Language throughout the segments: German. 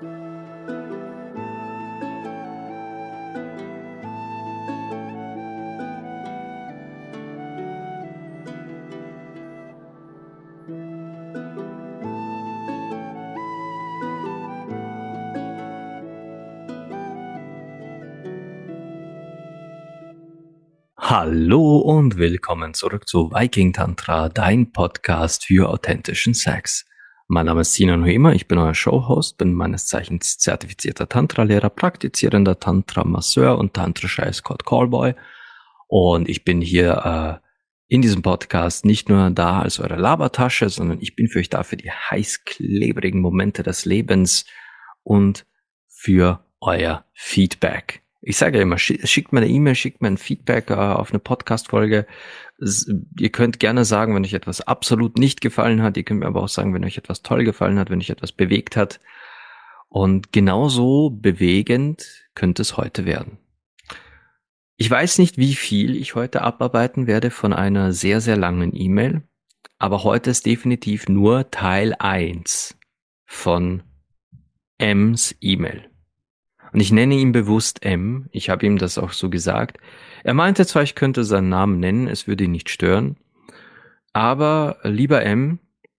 Hallo und willkommen zurück zu Viking Tantra, dein Podcast für authentischen Sex. Mein Name ist Sinan Huema, ich bin euer Showhost, bin meines Zeichens zertifizierter Tantra-Lehrer, praktizierender Tantra-Masseur und tantrischer Escort-Callboy. Und ich bin hier in diesem Podcast nicht nur da als eure Labertasche, sondern ich bin für euch da für die heißklebrigen Momente des Lebens und für euer Feedback. Ich sage ja immer, schickt mir eine E-Mail, schickt mir ein Feedback auf eine Podcast-Folge. Ihr könnt gerne sagen, wenn euch etwas absolut nicht gefallen hat. Ihr könnt mir aber auch sagen, wenn euch etwas toll gefallen hat, wenn euch etwas bewegt hat. Und genauso bewegend könnte es heute werden. Ich weiß nicht, wie viel ich heute abarbeiten werde von einer sehr, sehr langen E-Mail. Aber heute ist definitiv nur Teil 1 von M's E-Mail. Und ich nenne ihn bewusst M. Ich habe ihm das auch so gesagt. Er meinte zwar, ich könnte seinen Namen nennen, es würde ihn nicht stören. Aber lieber M,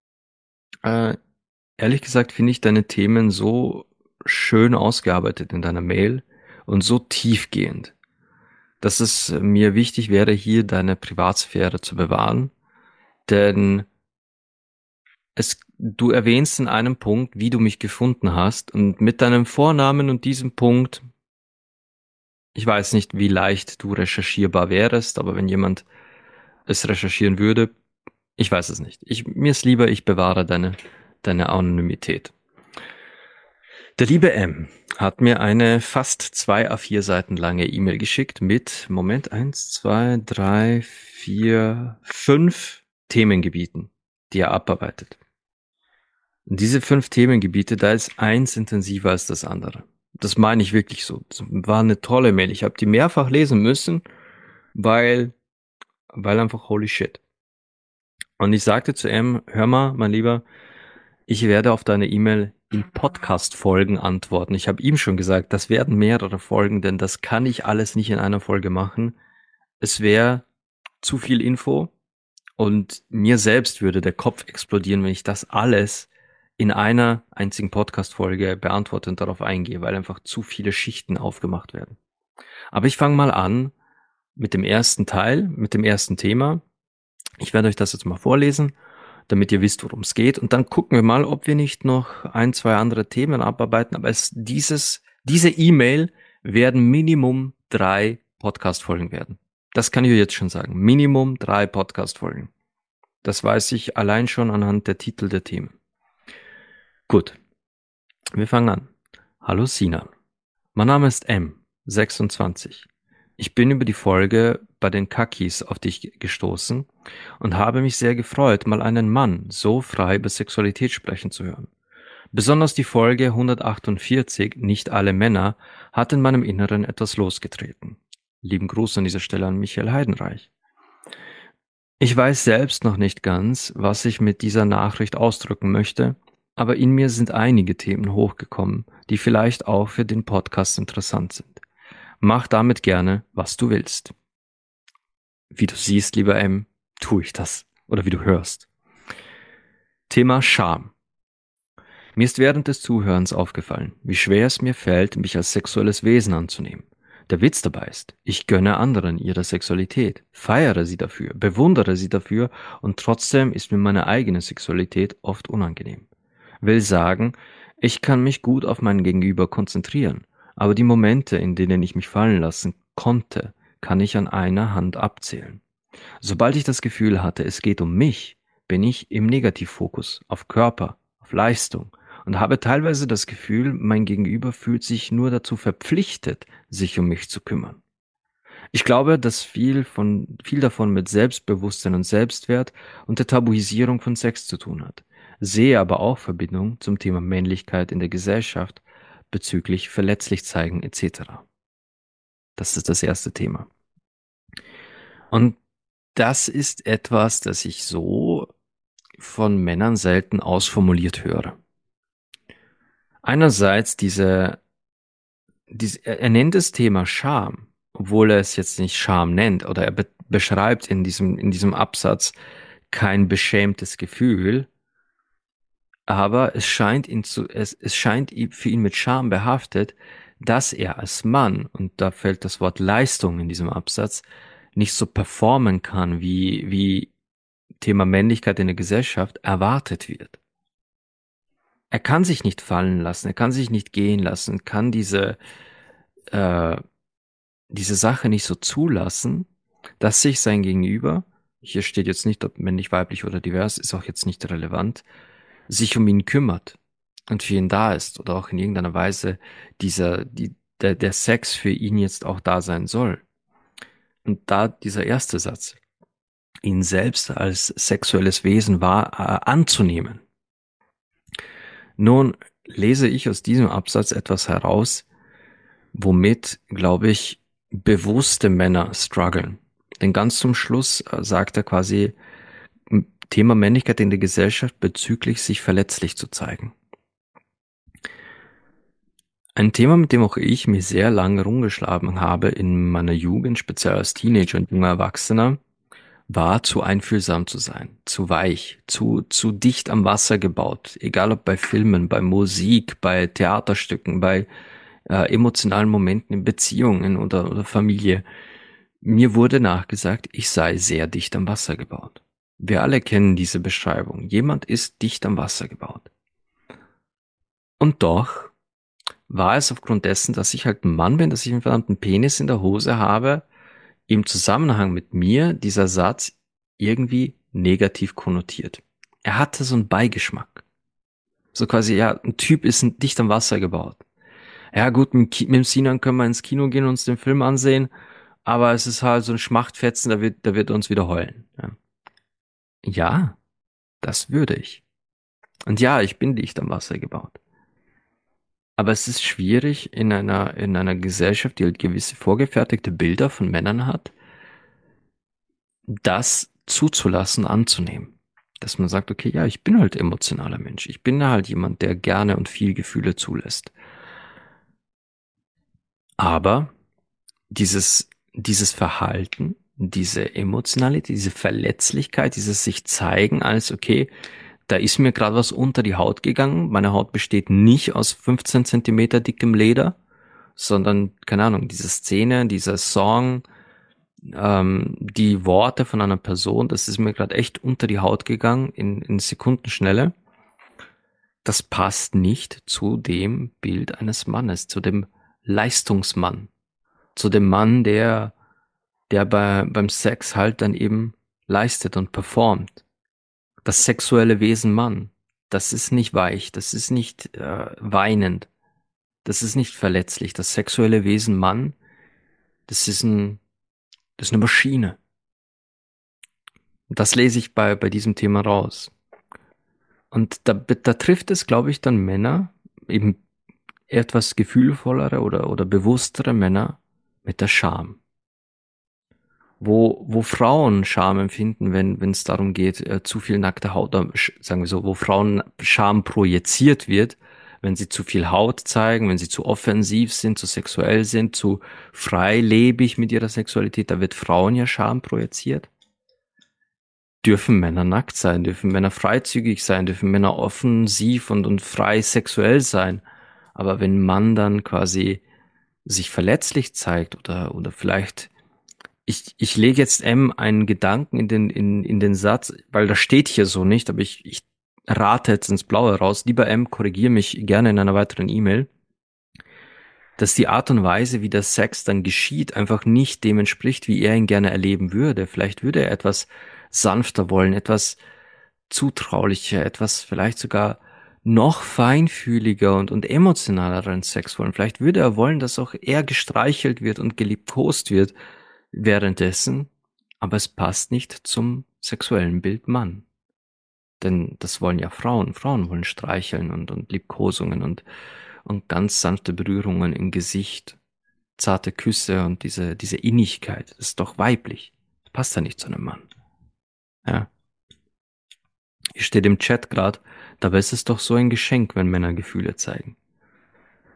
ehrlich gesagt finde ich deine Themen so schön ausgearbeitet in deiner Mail und so tiefgehend, dass es mir wichtig wäre, hier deine Privatsphäre zu bewahren. Denn du erwähnst in einem Punkt, wie du mich gefunden hast. Und mit deinem Vornamen und diesem Punkt, ich weiß nicht, wie leicht du recherchierbar wärst, aber wenn jemand es recherchieren würde, ich weiß es nicht. Mir ist lieber, ich bewahre deine Anonymität. Der liebe M hat mir eine fast 2 A4 Seiten lange E-Mail geschickt mit, Moment, 1, 2, 3, 4, 5 Themengebieten, die er abarbeitet. Und diese 5 Themengebiete, da ist eins intensiver als das andere. Das meine ich wirklich so. Das war eine tolle Mail. Ich habe die mehrfach lesen müssen, weil einfach holy shit. Und ich sagte zu M, hör mal, mein Lieber, ich werde auf deine E-Mail in Podcast-Folgen antworten. Ich habe ihm schon gesagt, das werden mehrere Folgen, denn das kann ich alles nicht in einer Folge machen. Es wäre zu viel Info und mir selbst würde der Kopf explodieren, wenn ich das alles in einer einzigen Podcast-Folge beantworte und darauf eingehe, weil einfach zu viele Schichten aufgemacht werden. Aber ich fange mal an mit dem ersten Teil, mit dem ersten Thema. Ich werde euch das jetzt mal vorlesen, damit ihr wisst, worum es geht. Und dann gucken wir mal, ob wir nicht noch ein, zwei andere Themen abarbeiten. Aber diese E-Mail werden Minimum 3 Podcast-Folgen werden. Das kann ich euch jetzt schon sagen. Minimum 3 Podcast-Folgen. Das weiß ich allein schon anhand der Titel der Themen. Gut, wir fangen an. Hallo Sinan. Mein Name ist M, 26. Ich bin über die Folge bei den Kakis auf dich gestoßen und habe mich sehr gefreut, mal einen Mann so frei über Sexualität sprechen zu hören. Besonders die Folge 148, Nicht alle Männer, hat in meinem Inneren etwas losgetreten. Lieben Gruß an dieser Stelle an Michael Heidenreich. Ich weiß selbst noch nicht ganz, was ich mit dieser Nachricht ausdrücken möchte, aber in mir sind einige Themen hochgekommen, die vielleicht auch für den Podcast interessant sind. Mach damit gerne, was du willst. Wie du siehst, lieber M, tue ich das. Oder wie du hörst. Thema Scham. Mir ist während des Zuhörens aufgefallen, wie schwer es mir fällt, mich als sexuelles Wesen anzunehmen. Der Witz dabei ist, ich gönne anderen ihre Sexualität, feiere sie dafür, bewundere sie dafür und trotzdem ist mir meine eigene Sexualität oft unangenehm. Will sagen, ich kann mich gut auf mein Gegenüber konzentrieren, aber die Momente, in denen ich mich fallen lassen konnte, kann ich an einer Hand abzählen. Sobald ich das Gefühl hatte, es geht um mich, bin ich im Negativfokus auf Körper, auf Leistung und habe teilweise das Gefühl, mein Gegenüber fühlt sich nur dazu verpflichtet, sich um mich zu kümmern. Ich glaube, dass viel davon mit Selbstbewusstsein und Selbstwert und der Tabuisierung von Sex zu tun hat, sehe aber auch Verbindung zum Thema Männlichkeit in der Gesellschaft bezüglich verletzlich zeigen etc. Das ist das erste Thema. Und das ist etwas, das ich so von Männern selten ausformuliert höre. Einerseits er nennt das Thema Scham, obwohl er es jetzt nicht Scham nennt, oder er beschreibt in diesem Absatz kein beschämtes Gefühl, aber es scheint für ihn mit Scham behaftet, dass er als Mann, und da fällt das Wort Leistung in diesem Absatz, nicht so performen kann, wie Thema Männlichkeit in der Gesellschaft erwartet wird. Er kann sich nicht fallen lassen, er kann sich nicht gehen lassen, kann äh, diese Sache nicht so zulassen, dass sich sein Gegenüber, hier steht jetzt nicht, ob männlich, weiblich oder divers, ist auch jetzt nicht relevant, sich um ihn kümmert und für ihn da ist oder auch in irgendeiner Weise der Sex für ihn jetzt auch da sein soll. Und da dieser erste Satz, ihn selbst als sexuelles Wesen anzunehmen. Nun lese ich aus diesem Absatz etwas heraus, womit, glaube ich, bewusste Männer strugglen. Denn ganz zum Schluss sagt er quasi, Thema Männlichkeit in der Gesellschaft bezüglich sich verletzlich zu zeigen. Ein Thema, mit dem auch ich mir sehr lange rumgeschlagen habe in meiner Jugend, speziell als Teenager und junger Erwachsener, war zu einfühlsam zu sein, zu weich, zu dicht am Wasser gebaut. Egal ob bei Filmen, bei Musik, bei Theaterstücken, bei emotionalen Momenten in Beziehungen oder Familie. Mir wurde nachgesagt, ich sei sehr dicht am Wasser gebaut. Wir alle kennen diese Beschreibung. Jemand ist dicht am Wasser gebaut. Und doch war es aufgrund dessen, dass ich halt ein Mann bin, dass ich einen verdammten Penis in der Hose habe, im Zusammenhang mit mir dieser Satz irgendwie negativ konnotiert. Er hatte so einen Beigeschmack. So quasi, ja, ein Typ ist dicht am Wasser gebaut. Ja gut, mit dem Sinan können wir ins Kino gehen und uns den Film ansehen, aber es ist halt so ein Schmachtfetzen, da wird er uns wieder heulen. Ja. Ja, das würde ich. Und ja, ich bin dicht am Wasser gebaut. Aber es ist schwierig in einer Gesellschaft, die halt gewisse vorgefertigte Bilder von Männern hat, das zuzulassen, anzunehmen. Dass man sagt, okay, ja, ich bin halt emotionaler Mensch. Ich bin halt jemand, der gerne und viel Gefühle zulässt. Aber dieses Verhalten, diese Emotionalität, diese Verletzlichkeit, dieses sich zeigen als, okay, da ist mir gerade was unter die Haut gegangen. Meine Haut besteht nicht aus 15 Zentimeter dickem Leder, sondern, keine Ahnung, diese Szene, dieser Song, die Worte von einer Person, das ist mir gerade echt unter die Haut gegangen in Sekundenschnelle. Das passt nicht zu dem Bild eines Mannes, zu dem Leistungsmann, zu dem Mann, der beim Sex halt dann eben leistet und performt. Das sexuelle Wesen Mann, das ist nicht weich, das ist nicht weinend, das ist nicht verletzlich. Das sexuelle Wesen Mann, das ist das ist eine Maschine. Und das lese ich bei diesem Thema raus. Und da trifft es, glaube ich, dann Männer, eben etwas gefühlvollere oder bewusstere Männer mit der Scham. Wo Frauen Scham empfinden, wenn es darum geht, zu viel nackte Haut, sagen wir so, wo Frauen Scham projiziert wird, wenn sie zu viel Haut zeigen, wenn sie zu offensiv sind, zu sexuell sind, zu freilebig mit ihrer Sexualität, da wird Frauen ja Scham projiziert. Dürfen Männer nackt sein, dürfen Männer freizügig sein, dürfen Männer offensiv und frei sexuell sein. Aber wenn ein Mann dann quasi sich verletzlich zeigt oder vielleicht ich lege jetzt M einen Gedanken in den Satz, weil das steht hier so nicht, aber ich rate jetzt ins Blaue raus. Lieber M, korrigiere mich gerne in einer weiteren E-Mail, dass die Art und Weise, wie der Sex dann geschieht, einfach nicht dem entspricht, wie er ihn gerne erleben würde. Vielleicht würde er etwas sanfter wollen, etwas zutraulicher, etwas vielleicht sogar noch feinfühliger und emotionaleren Sex wollen. Vielleicht würde er wollen, dass auch er gestreichelt wird und geliebkost wird währenddessen, aber es passt nicht zum sexuellen Bild Mann. Denn das wollen ja Frauen. Frauen wollen streicheln und Liebkosungen und ganz sanfte Berührungen im Gesicht, zarte Küsse und diese Innigkeit. Das ist doch weiblich. Das passt ja nicht zu einem Mann. Ja. Hier steht im Chat gerade, dabei ist es doch so ein Geschenk, wenn Männer Gefühle zeigen.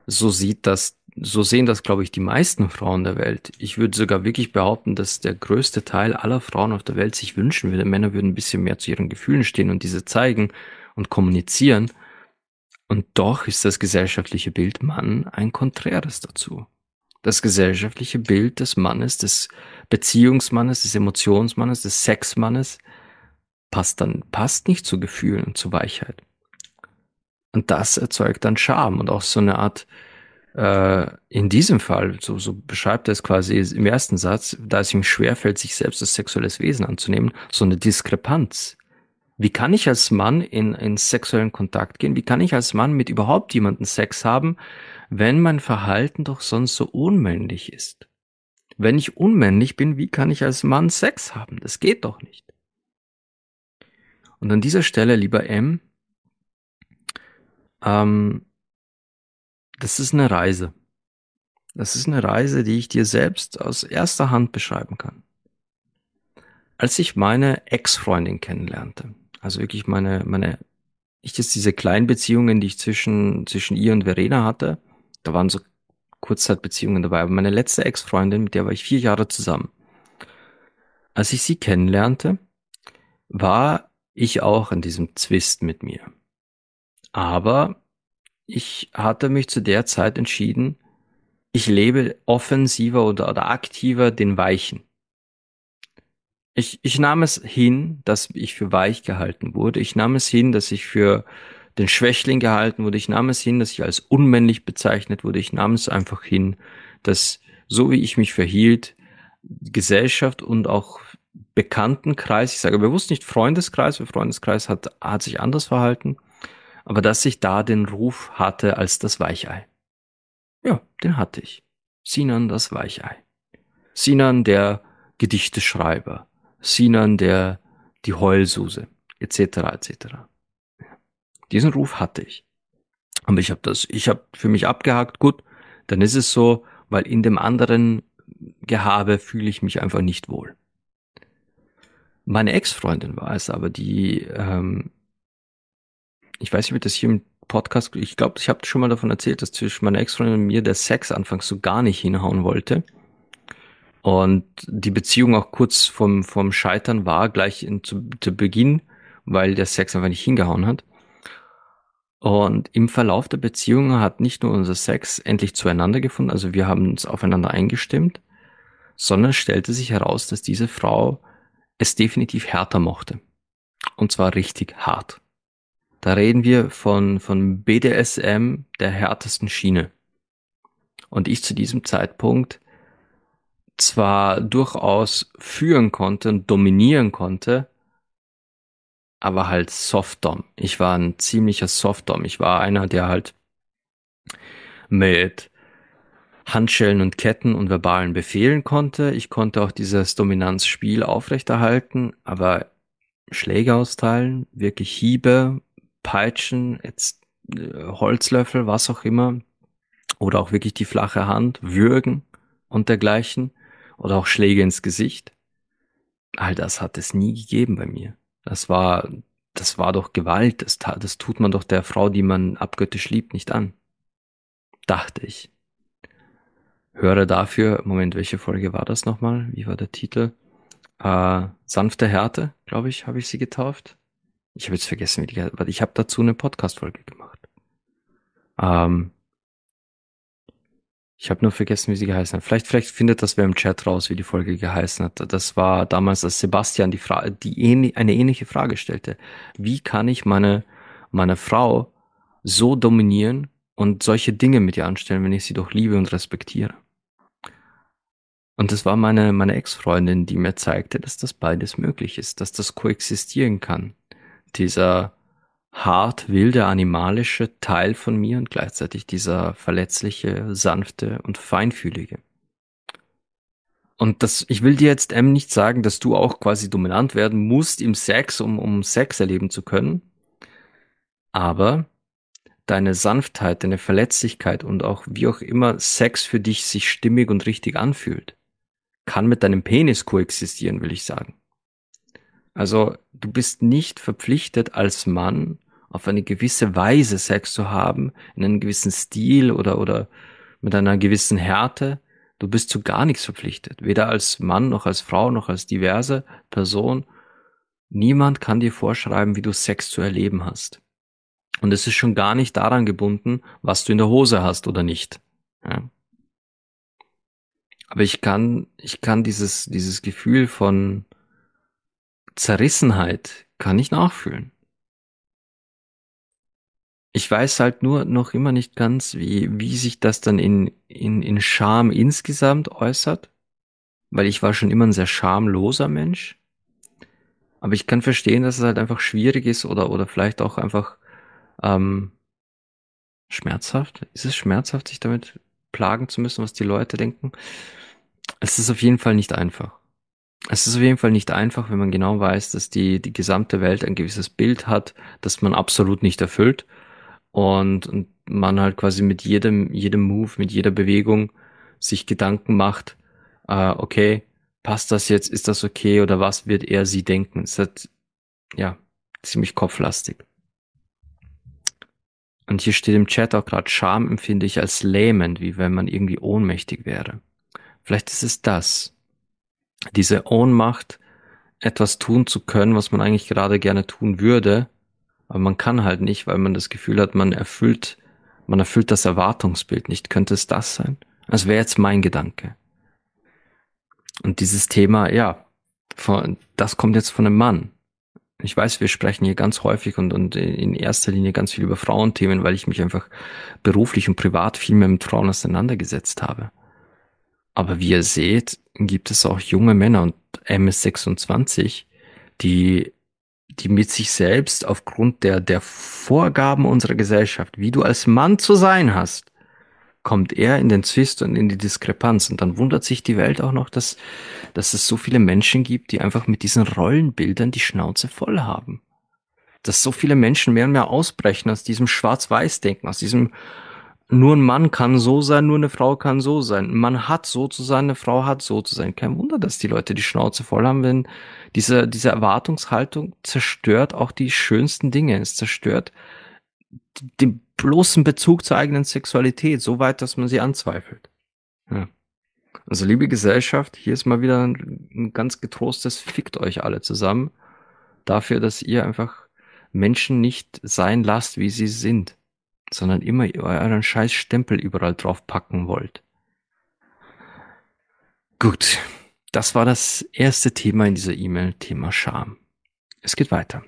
so sehen das, glaube ich, die meisten Frauen der Welt. Ich würde sogar wirklich behaupten, dass der größte Teil aller Frauen auf der Welt sich wünschen würde, Männer würden ein bisschen mehr zu ihren Gefühlen stehen und diese zeigen und kommunizieren. Und doch ist das gesellschaftliche Bild Mann ein konträres dazu. Das gesellschaftliche Bild des Mannes, des Beziehungsmannes, des Emotionsmannes, des Sexmannes passt nicht zu Gefühlen und zu Weichheit. Und das erzeugt dann Scham und auch so eine Art, in diesem Fall, so beschreibt er es quasi im ersten Satz, da es ihm schwerfällt, sich selbst als sexuelles Wesen anzunehmen, so eine Diskrepanz. Wie kann ich als Mann in sexuellen Kontakt gehen? Wie kann ich als Mann mit überhaupt jemandem Sex haben, wenn mein Verhalten doch sonst so unmännlich ist? Wenn ich unmännlich bin, wie kann ich als Mann Sex haben? Das geht doch nicht. Und an dieser Stelle, lieber M, ähm, das ist eine Reise. Das ist eine Reise, die ich dir selbst aus erster Hand beschreiben kann. Als ich meine Ex-Freundin kennenlernte, also wirklich nicht jetzt diese kleinen Beziehungen, die ich zwischen ihr und Verena hatte, da waren so Kurzzeitbeziehungen dabei, aber meine letzte Ex-Freundin, mit der war ich 4 Jahre zusammen. Als ich sie kennenlernte, war ich auch in diesem Zwist mit mir. Aber ich hatte mich zu der Zeit entschieden, ich lebe offensiver oder aktiver den Weichen. Ich nahm es hin, dass ich für weich gehalten wurde. Ich nahm es hin, dass ich für den Schwächling gehalten wurde. Ich nahm es hin, dass ich als unmännlich bezeichnet wurde. Ich nahm es einfach hin, dass so wie ich mich verhielt, Gesellschaft und auch Bekanntenkreis, ich sage bewusst nicht Freundeskreis, weil Freundeskreis hat sich anders verhalten, aber dass ich da den Ruf hatte als das Weichei. Ja, den hatte ich. Sinan das Weichei. Sinan der Gedichteschreiber. Sinan der die Heulsuse, etc. etc. Diesen Ruf hatte ich. Aber ich habe für mich abgehakt, gut, dann ist es so, weil in dem anderen Gehabe fühle ich mich einfach nicht wohl. Meine Ex-Freundin war es aber, ich weiß nicht, ob ich das hier im Podcast, ich glaube, ich habe schon mal davon erzählt, dass zwischen meiner Ex-Freundin und mir der Sex anfangs so gar nicht hinhauen wollte. Und die Beziehung auch kurz vom Scheitern war, zu Beginn, weil der Sex einfach nicht hingehauen hat. Und im Verlauf der Beziehung hat nicht nur unser Sex endlich zueinander gefunden, also wir haben uns aufeinander eingestimmt, sondern es stellte sich heraus, dass diese Frau es definitiv härter mochte. Und zwar richtig hart. Da reden wir von BDSM der härtesten Schiene. Und ich zu diesem Zeitpunkt zwar durchaus führen konnte und dominieren konnte, aber halt Softdom. Ich war ein ziemlicher Softdom. Ich war einer, der halt mit Handschellen und Ketten und verbalen Befehlen konnte. Ich konnte auch dieses Dominanzspiel aufrechterhalten, aber Schläge austeilen, wirklich Hiebe, Peitschen, Holzlöffel, was auch immer, oder auch wirklich die flache Hand, würgen und dergleichen, oder auch Schläge ins Gesicht. All das hat es nie gegeben bei mir. Das war, das war doch Gewalt. Das tut man doch der Frau, die man abgöttisch liebt, nicht an. Dachte ich. Höre dafür, Moment, welche Folge war das nochmal? Wie war der Titel? Sanfte Härte, glaube ich, habe ich sie getauft. Ich habe jetzt vergessen, wie die, aber ich habe dazu eine Podcast-Folge gemacht. Ähm, Ich habe nur vergessen, wie sie geheißen hat. Vielleicht findet das wer im Chat raus, wie die Folge geheißen hat. Das war damals, als Sebastian eine ähnliche Frage stellte. Wie kann ich meine Frau so dominieren und solche Dinge mit ihr anstellen, wenn ich sie doch liebe und respektiere? Und das war meine Ex-Freundin, die mir zeigte, dass das beides möglich ist, dass das koexistieren kann. Dieser hart wilde, animalische Teil von mir und gleichzeitig dieser verletzliche, sanfte und feinfühlige. Und ich will dir jetzt nicht sagen, dass du auch quasi dominant werden musst im Sex, um Sex erleben zu können. Aber deine Sanftheit, deine Verletzlichkeit und auch wie auch immer Sex für dich sich stimmig und richtig anfühlt, kann mit deinem Penis koexistieren, will ich sagen. Also du bist nicht verpflichtet als Mann auf eine gewisse Weise Sex zu haben, in einem gewissen Stil oder mit einer gewissen Härte. Du bist zu gar nichts verpflichtet. Weder als Mann noch als Frau noch als diverse Person. Niemand kann dir vorschreiben, wie du Sex zu erleben hast. Und es ist schon gar nicht daran gebunden, was du in der Hose hast oder nicht. Ja. Aber ich kann dieses Gefühl von Zerrissenheit kann ich nachfühlen. Ich weiß halt nur noch immer nicht ganz, wie sich das dann in Scham insgesamt äußert, weil ich war schon immer ein sehr schamloser Mensch. Aber ich kann verstehen, dass es halt einfach schwierig ist oder vielleicht auch einfach ähm, schmerzhaft. Ist es schmerzhaft, sich damit plagen zu müssen, was die Leute denken? Es ist auf jeden Fall nicht einfach. Es ist auf jeden Fall nicht einfach, wenn man genau weiß, dass die gesamte Welt ein gewisses Bild hat, das man absolut nicht erfüllt und man halt quasi mit jedem Move, mit jeder Bewegung sich Gedanken macht, okay, passt das jetzt, ist das okay oder was wird er sie denken? Es ist halt, ja, ziemlich kopflastig. Und hier steht im Chat auch gerade, Scham empfinde ich als lähmend, wie wenn man irgendwie ohnmächtig wäre. Vielleicht ist es das, diese Ohnmacht, etwas tun zu können, was man eigentlich gerade gerne tun würde, aber man kann halt nicht, weil man das Gefühl hat, man erfüllt das Erwartungsbild nicht. Könnte es das sein? Das wäre jetzt mein Gedanke. Und dieses Thema, ja, das kommt jetzt von einem Mann. Ich weiß, wir sprechen hier ganz häufig und in erster Linie ganz viel über Frauenthemen, weil ich mich einfach beruflich und privat viel mehr mit Frauen auseinandergesetzt habe. Aber wie ihr seht, gibt es auch junge Männer und MS 26, die mit sich selbst aufgrund der Vorgaben unserer Gesellschaft, wie du als Mann zu sein hast, kommt er in den Zwist und in die Diskrepanz. Und dann wundert sich die Welt auch noch, dass es so viele Menschen gibt, die einfach mit diesen Rollenbildern die Schnauze voll haben. Dass so viele Menschen mehr und mehr ausbrechen aus diesem Schwarz-Weiß-Denken, aus diesem nur ein Mann kann so sein, nur eine Frau kann so sein. Ein Mann hat so zu sein, eine Frau hat so zu sein. Kein Wunder, dass die Leute die Schnauze voll haben, wenn diese Erwartungshaltung zerstört auch die schönsten Dinge. Es zerstört den bloßen Bezug zur eigenen Sexualität, so weit, dass man sie anzweifelt. Ja. Also, liebe Gesellschaft, hier ist mal wieder ein ganz getrostes Fickt euch alle zusammen dafür, dass ihr einfach Menschen nicht sein lasst, wie sie sind, sondern immer euren scheiß Stempel überall drauf packen wollt. Gut, das war das erste Thema in dieser E-Mail, Thema Scham. Es geht weiter.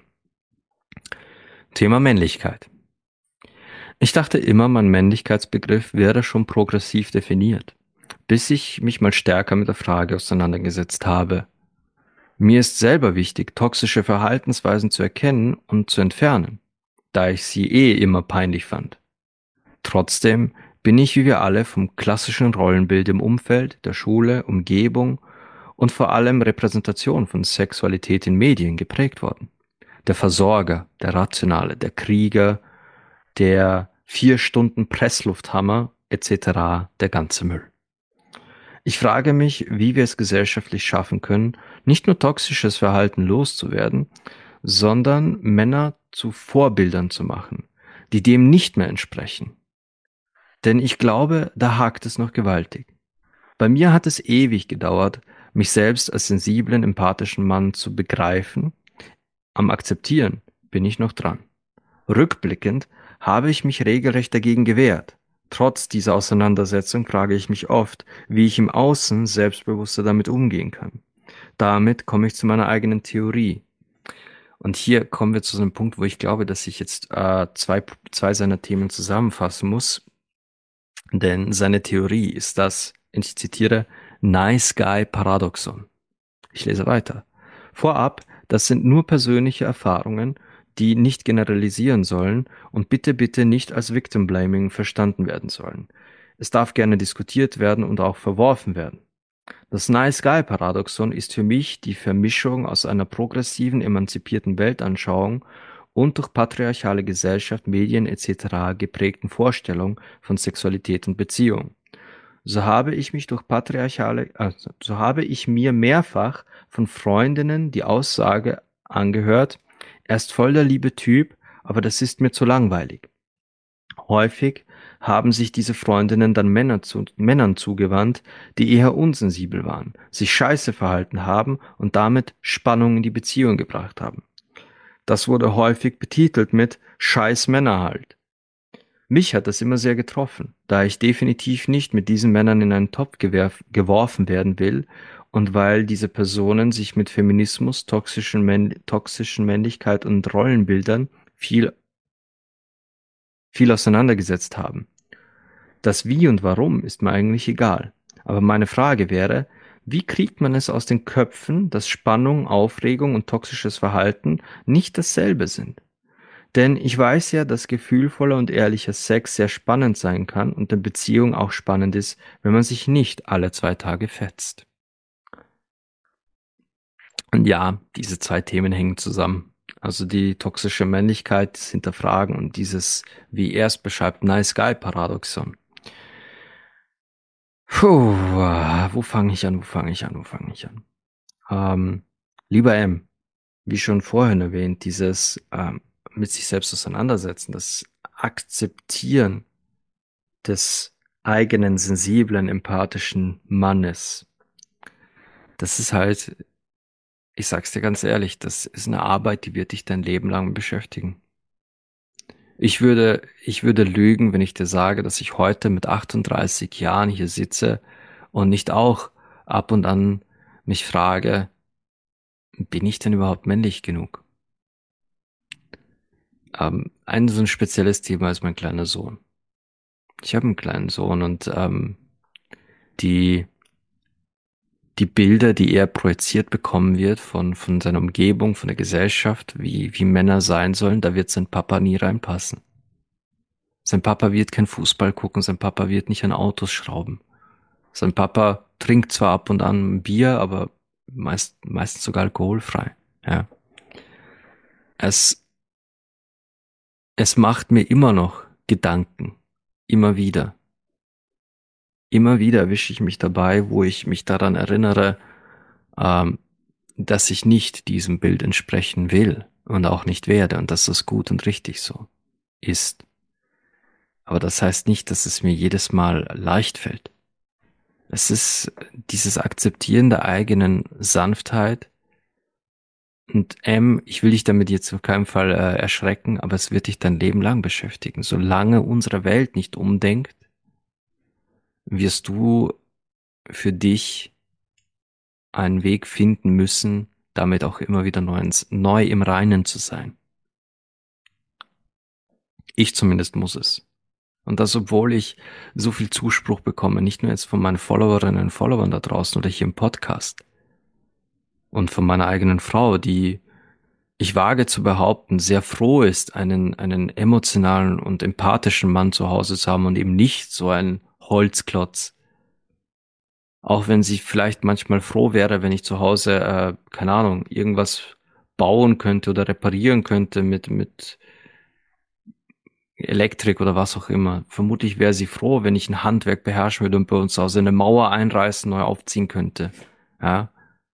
Thema Männlichkeit. Ich dachte immer, mein Männlichkeitsbegriff wäre schon progressiv definiert, bis ich mich mal stärker mit der Frage auseinandergesetzt habe. Mir ist selber wichtig, toxische Verhaltensweisen zu erkennen und zu entfernen, da ich sie immer peinlich fand. Trotzdem bin ich wie wir alle vom klassischen Rollenbild im Umfeld, der Schule, Umgebung und vor allem Repräsentation von Sexualität in Medien geprägt worden. Der Versorger, der Rationale, der Krieger, der 4 Stunden Presslufthammer etc., der ganze Müll. Ich frage mich, wie wir es gesellschaftlich schaffen können, nicht nur toxisches Verhalten loszuwerden, sondern Männer zu Vorbildern zu machen, die dem nicht mehr entsprechen. Denn ich glaube, da hakt es noch gewaltig. Bei mir hat es ewig gedauert, mich selbst als sensiblen, empathischen Mann zu begreifen. Am Akzeptieren bin ich noch dran. Rückblickend habe ich mich regelrecht dagegen gewehrt. Trotz dieser Auseinandersetzung frage ich mich oft, wie ich im Außen selbstbewusster damit umgehen kann. Damit komme ich zu meiner eigenen Theorie. Und hier kommen wir zu so einem Punkt, wo ich glaube, dass ich jetzt zwei seiner Themen zusammenfassen muss. Denn seine Theorie ist das, ich zitiere, Nice Guy Paradoxon. Ich lese weiter. Vorab, das sind nur persönliche Erfahrungen, die nicht generalisieren sollen und bitte nicht als Victim Blaming verstanden werden sollen. Es darf gerne diskutiert werden und auch verworfen werden. Das Nice Guy Paradoxon ist für mich die Vermischung aus einer progressiven, emanzipierten Weltanschauung und durch patriarchale Gesellschaft, Medien etc. geprägten Vorstellung von Sexualität und Beziehung. So habe ich mir mehrfach von Freundinnen die Aussage angehört, er ist voll der liebe Typ, aber das ist mir zu langweilig. Häufig haben sich diese Freundinnen dann Männern zugewandt, die eher unsensibel waren, sich scheiße verhalten haben und damit Spannung in die Beziehung gebracht haben. Das wurde häufig betitelt mit Scheiß Männer halt. Mich hat das immer sehr getroffen, da ich definitiv nicht mit diesen Männern in einen Topf geworfen werden will und weil diese Personen sich mit Feminismus, toxischen Männlichkeit und Rollenbildern viel auseinandergesetzt haben. Das Wie und Warum ist mir eigentlich egal. Aber meine Frage wäre, wie kriegt man es aus den Köpfen, dass Spannung, Aufregung und toxisches Verhalten nicht dasselbe sind? Denn ich weiß ja, dass gefühlvoller und ehrlicher Sex sehr spannend sein kann und eine Beziehung auch spannend ist, wenn man sich nicht alle 2 Tage fetzt. Und ja, diese 2 Themen hängen zusammen. Also die toxische Männlichkeit, das Hinterfragen und dieses, wie er es beschreibt, Nice Guy-Paradoxon. Puh, wo fange ich an, wo fange ich an, wo fange ich an? Ähm, lieber M, wie schon vorhin erwähnt, dieses mit sich selbst auseinandersetzen, das Akzeptieren des eigenen, sensiblen, empathischen Mannes, das ist halt, ich sag's dir ganz ehrlich, das ist eine Arbeit, die wird dich dein Leben lang beschäftigen. Ich würde lügen, wenn ich dir sage, dass ich heute mit 38 Jahren hier sitze und nicht auch ab und an mich frage, bin ich denn überhaupt männlich genug? Ein so ein spezielles Thema ist mein kleiner Sohn. Ich habe einen kleinen Sohn und die, die Bilder, die er projiziert bekommen wird von seiner Umgebung, von der Gesellschaft, wie Männer sein sollen, da wird sein Papa nie reinpassen. Sein Papa wird kein Fußball gucken, sein Papa wird nicht an Autos schrauben. Sein Papa trinkt zwar ab und an Bier, aber meistens sogar alkoholfrei. Ja. Es, es macht mir immer noch Gedanken. Immer wieder. Immer wieder erwische ich mich dabei, wo ich mich daran erinnere, ähm, dass ich nicht diesem Bild entsprechen will und auch nicht werde und dass das gut und richtig so ist. Aber das heißt nicht, dass es mir jedes Mal leicht fällt. Es ist dieses Akzeptieren der eigenen Sanftheit. Und ich will dich damit jetzt auf keinen Fall erschrecken, aber es wird dich dein Leben lang beschäftigen. Solange unsere Welt nicht umdenkt, wirst du für dich einen Weg finden müssen, damit auch immer wieder neu im Reinen zu sein. Ich zumindest muss es. Und das, obwohl ich so viel Zuspruch bekomme, nicht nur jetzt von meinen Followerinnen und Followern da draußen oder hier im Podcast und von meiner eigenen Frau, die, ich wage zu behaupten, sehr froh ist, einen emotionalen und empathischen Mann zu Hause zu haben und eben nicht so ein Holzklotz. Auch wenn sie vielleicht manchmal froh wäre, wenn ich zu Hause, keine Ahnung, irgendwas bauen könnte oder reparieren könnte mit Elektrik oder was auch immer. Vermutlich wäre sie froh, wenn ich ein Handwerk beherrschen würde und bei uns zu Hause eine Mauer einreißen, neu aufziehen könnte. Ja.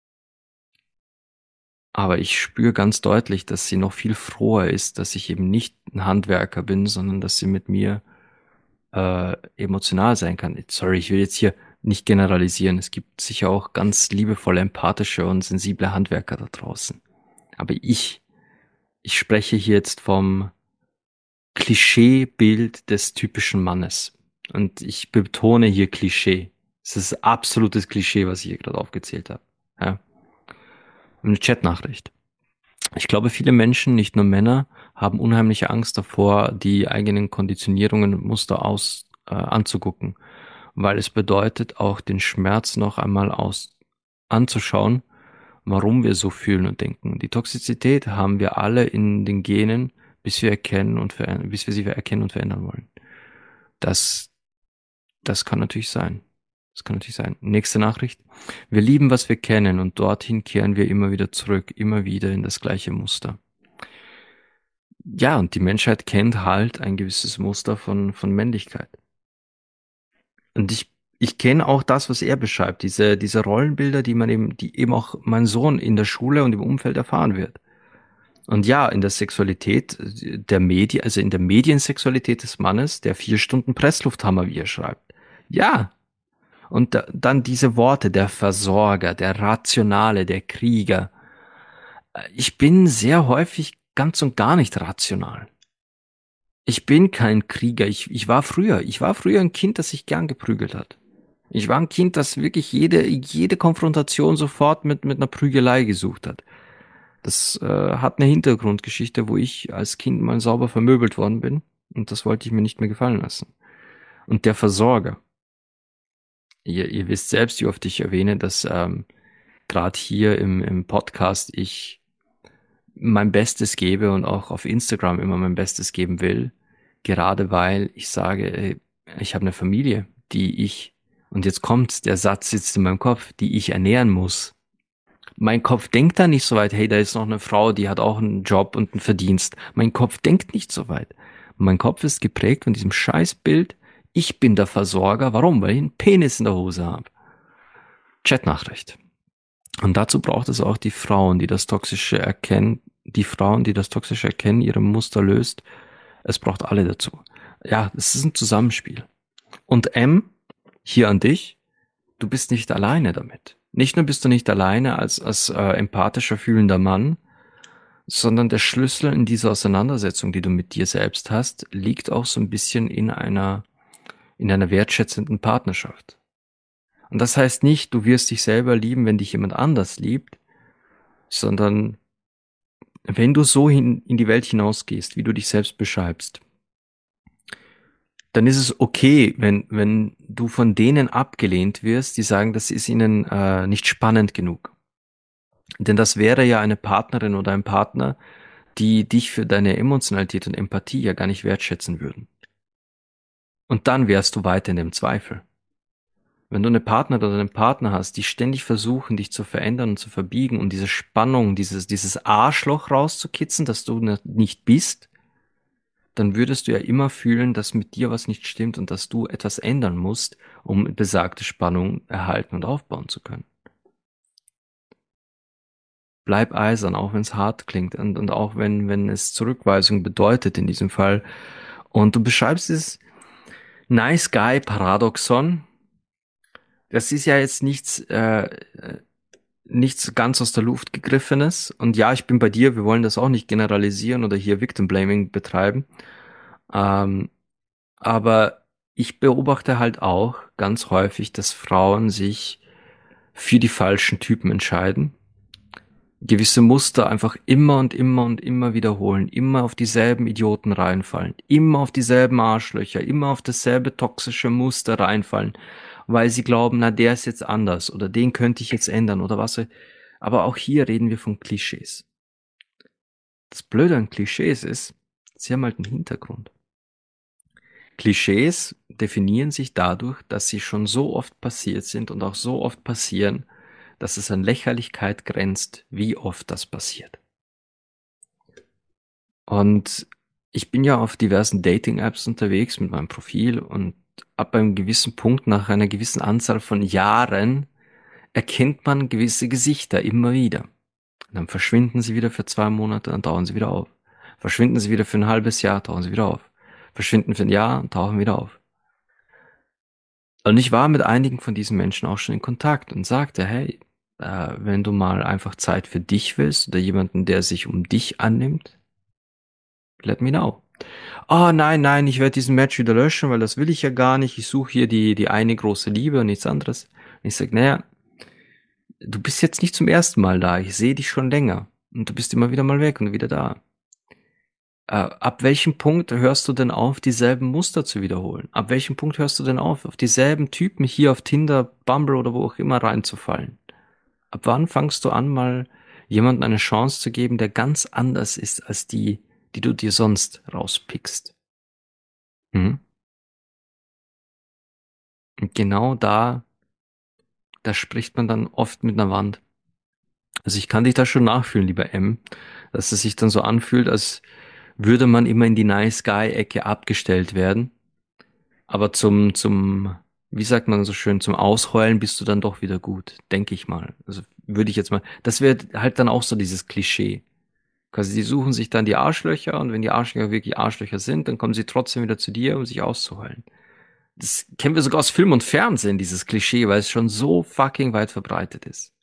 Aber ich spüre ganz deutlich, dass sie noch viel froher ist, dass ich eben nicht ein Handwerker bin, sondern dass sie mit mir emotional sein kann. Sorry, ich will jetzt hier nicht generalisieren. Es gibt sicher auch ganz liebevolle, empathische und sensible Handwerker da draußen. Aber ich spreche hier jetzt vom Klischeebild des typischen Mannes. Und ich betone hier Klischee. Es ist absolutes Klischee, was ich hier gerade aufgezählt habe. Ja. Eine Chatnachricht. Ich glaube, viele Menschen, nicht nur Männer, haben unheimliche Angst davor, die eigenen Konditionierungen und Muster anzugucken, weil es bedeutet, auch den Schmerz noch einmal anzuschauen, warum wir so fühlen und denken. Die Toxizität haben wir alle in den Genen, bis wir sie erkennen und verändern wollen. Das, das kann natürlich sein. Das kann natürlich sein. Nächste Nachricht. Wir lieben, was wir kennen und dorthin kehren wir immer wieder zurück, immer wieder in das gleiche Muster. Ja, und die Menschheit kennt halt ein gewisses Muster von Männlichkeit. Und ich kenne auch das, was er beschreibt, diese Rollenbilder, die eben auch mein Sohn in der Schule und im Umfeld erfahren wird. Und ja, in der Sexualität der Medien, also in der Mediensexualität des Mannes, der 4 Stunden Presslufthammer, wie er schreibt. Ja. Und dann diese Worte, der Versorger, der Rationale, der Krieger. Ich bin sehr häufig ganz und gar nicht rational. Ich bin kein Krieger. Ich war früher ein Kind, das sich gern geprügelt hat. Ich war ein Kind, das wirklich jede Konfrontation sofort mit einer Prügelei gesucht hat. Das hat eine Hintergrundgeschichte, wo ich als Kind mal sauber vermöbelt worden bin. Und das wollte ich mir nicht mehr gefallen lassen. Und der Versorger. Ihr wisst selbst, wie oft ich erwähne, dass gerade hier im Podcast ich mein Bestes gebe und auch auf Instagram immer mein Bestes geben will. Gerade weil ich sage, ey, ich habe eine Familie, und jetzt kommt, der Satz sitzt in meinem Kopf, die ich ernähren muss. Mein Kopf denkt da nicht so weit, hey, da ist noch eine Frau, die hat auch einen Job und einen Verdienst. Mein Kopf denkt nicht so weit. Mein Kopf ist geprägt von diesem Scheißbild, ich bin der Versorger. Warum? Weil ich einen Penis in der Hose habe. Chatnachricht. Und dazu braucht es auch die Frauen, die das Toxische erkennen, ihre Muster löst. Es braucht alle dazu. Ja, es ist ein Zusammenspiel. Und M, hier an dich, du bist nicht alleine damit. Nicht nur bist du nicht alleine als empathischer fühlender Mann, sondern der Schlüssel in dieser Auseinandersetzung, die du mit dir selbst hast, liegt auch so ein bisschen in einer wertschätzenden Partnerschaft. Und das heißt nicht, du wirst dich selber lieben, wenn dich jemand anders liebt, sondern wenn du so in die Welt hinausgehst, wie du dich selbst beschreibst, dann ist es okay, wenn du von denen abgelehnt wirst, die sagen, das ist ihnen nicht spannend genug. Denn das wäre ja eine Partnerin oder ein Partner, die dich für deine Emotionalität und Empathie ja gar nicht wertschätzen würden. Und dann wärst du weiter in dem Zweifel. Wenn du eine Partnerin oder einen Partner hast, die ständig versuchen, dich zu verändern und zu verbiegen, um diese Spannung, dieses Arschloch rauszukitzen, dass du nicht bist, dann würdest du ja immer fühlen, dass mit dir was nicht stimmt und dass du etwas ändern musst, um besagte Spannung erhalten und aufbauen zu können. Bleib eisern, auch wenn es hart klingt und auch wenn es Zurückweisung bedeutet in diesem Fall. Und du beschreibst es Nice Guy Paradoxon. Das ist ja jetzt nichts ganz aus der Luft gegriffenes. Und ja, ich bin bei dir, wir wollen das auch nicht generalisieren oder hier Victim Blaming betreiben. Ähm, aber ich beobachte halt auch ganz häufig, dass Frauen sich für die falschen Typen entscheiden, gewisse Muster einfach immer und immer und immer wiederholen, immer auf dieselben Idioten reinfallen, immer auf dieselben Arschlöcher, immer auf dasselbe toxische Muster reinfallen, weil sie glauben, na, der ist jetzt anders oder den könnte ich jetzt ändern oder was. Aber auch hier reden wir von Klischees. Das Blöde an Klischees ist, sie haben halt einen Hintergrund. Klischees definieren sich dadurch, dass sie schon so oft passiert sind und auch so oft passieren, dass es an Lächerlichkeit grenzt, wie oft das passiert. Und ich bin ja auf diversen Dating-Apps unterwegs mit meinem Profil und ab einem gewissen Punkt, nach einer gewissen Anzahl von Jahren, erkennt man gewisse Gesichter immer wieder. Und dann verschwinden sie wieder für 2 Monate, dann tauchen sie wieder auf. Verschwinden sie wieder für ein halbes Jahr, tauchen sie wieder auf. Verschwinden für ein Jahr und tauchen wieder auf. Und ich war mit einigen von diesen Menschen auch schon in Kontakt und sagte, hey, wenn du mal einfach Zeit für dich willst oder jemanden, der sich um dich annimmt, let me know. Oh nein, nein, ich werde diesen Match wieder löschen, weil das will ich ja gar nicht. Ich suche hier die eine große Liebe und nichts anderes. Und ich sage, naja, du bist jetzt nicht zum ersten Mal da. Ich sehe dich schon länger. Und du bist immer wieder mal weg und wieder da. Ab welchem Punkt hörst du denn auf, dieselben Muster zu wiederholen? Ab welchem Punkt hörst du denn auf dieselben Typen hier auf Tinder, Bumble oder wo auch immer reinzufallen? Ab wann fangst du an, mal jemandem eine Chance zu geben, der ganz anders ist als die du dir sonst rauspickst? Mhm. Und genau da spricht man dann oft mit einer Wand. Also ich kann dich da schon nachfühlen, lieber M, dass es sich dann so anfühlt, als würde man immer in die Nice Guy-Ecke abgestellt werden. Aber wie sagt man so schön, zum Ausheulen bist du dann doch wieder gut, denke ich mal. Also würde ich jetzt mal, das wäre halt dann auch so dieses Klischee. Quasi, die suchen sich dann die Arschlöcher und wenn die Arschlöcher wirklich Arschlöcher sind, dann kommen sie trotzdem wieder zu dir, um sich auszuheulen. Das kennen wir sogar aus Film und Fernsehen, dieses Klischee, weil es schon so fucking weit verbreitet ist.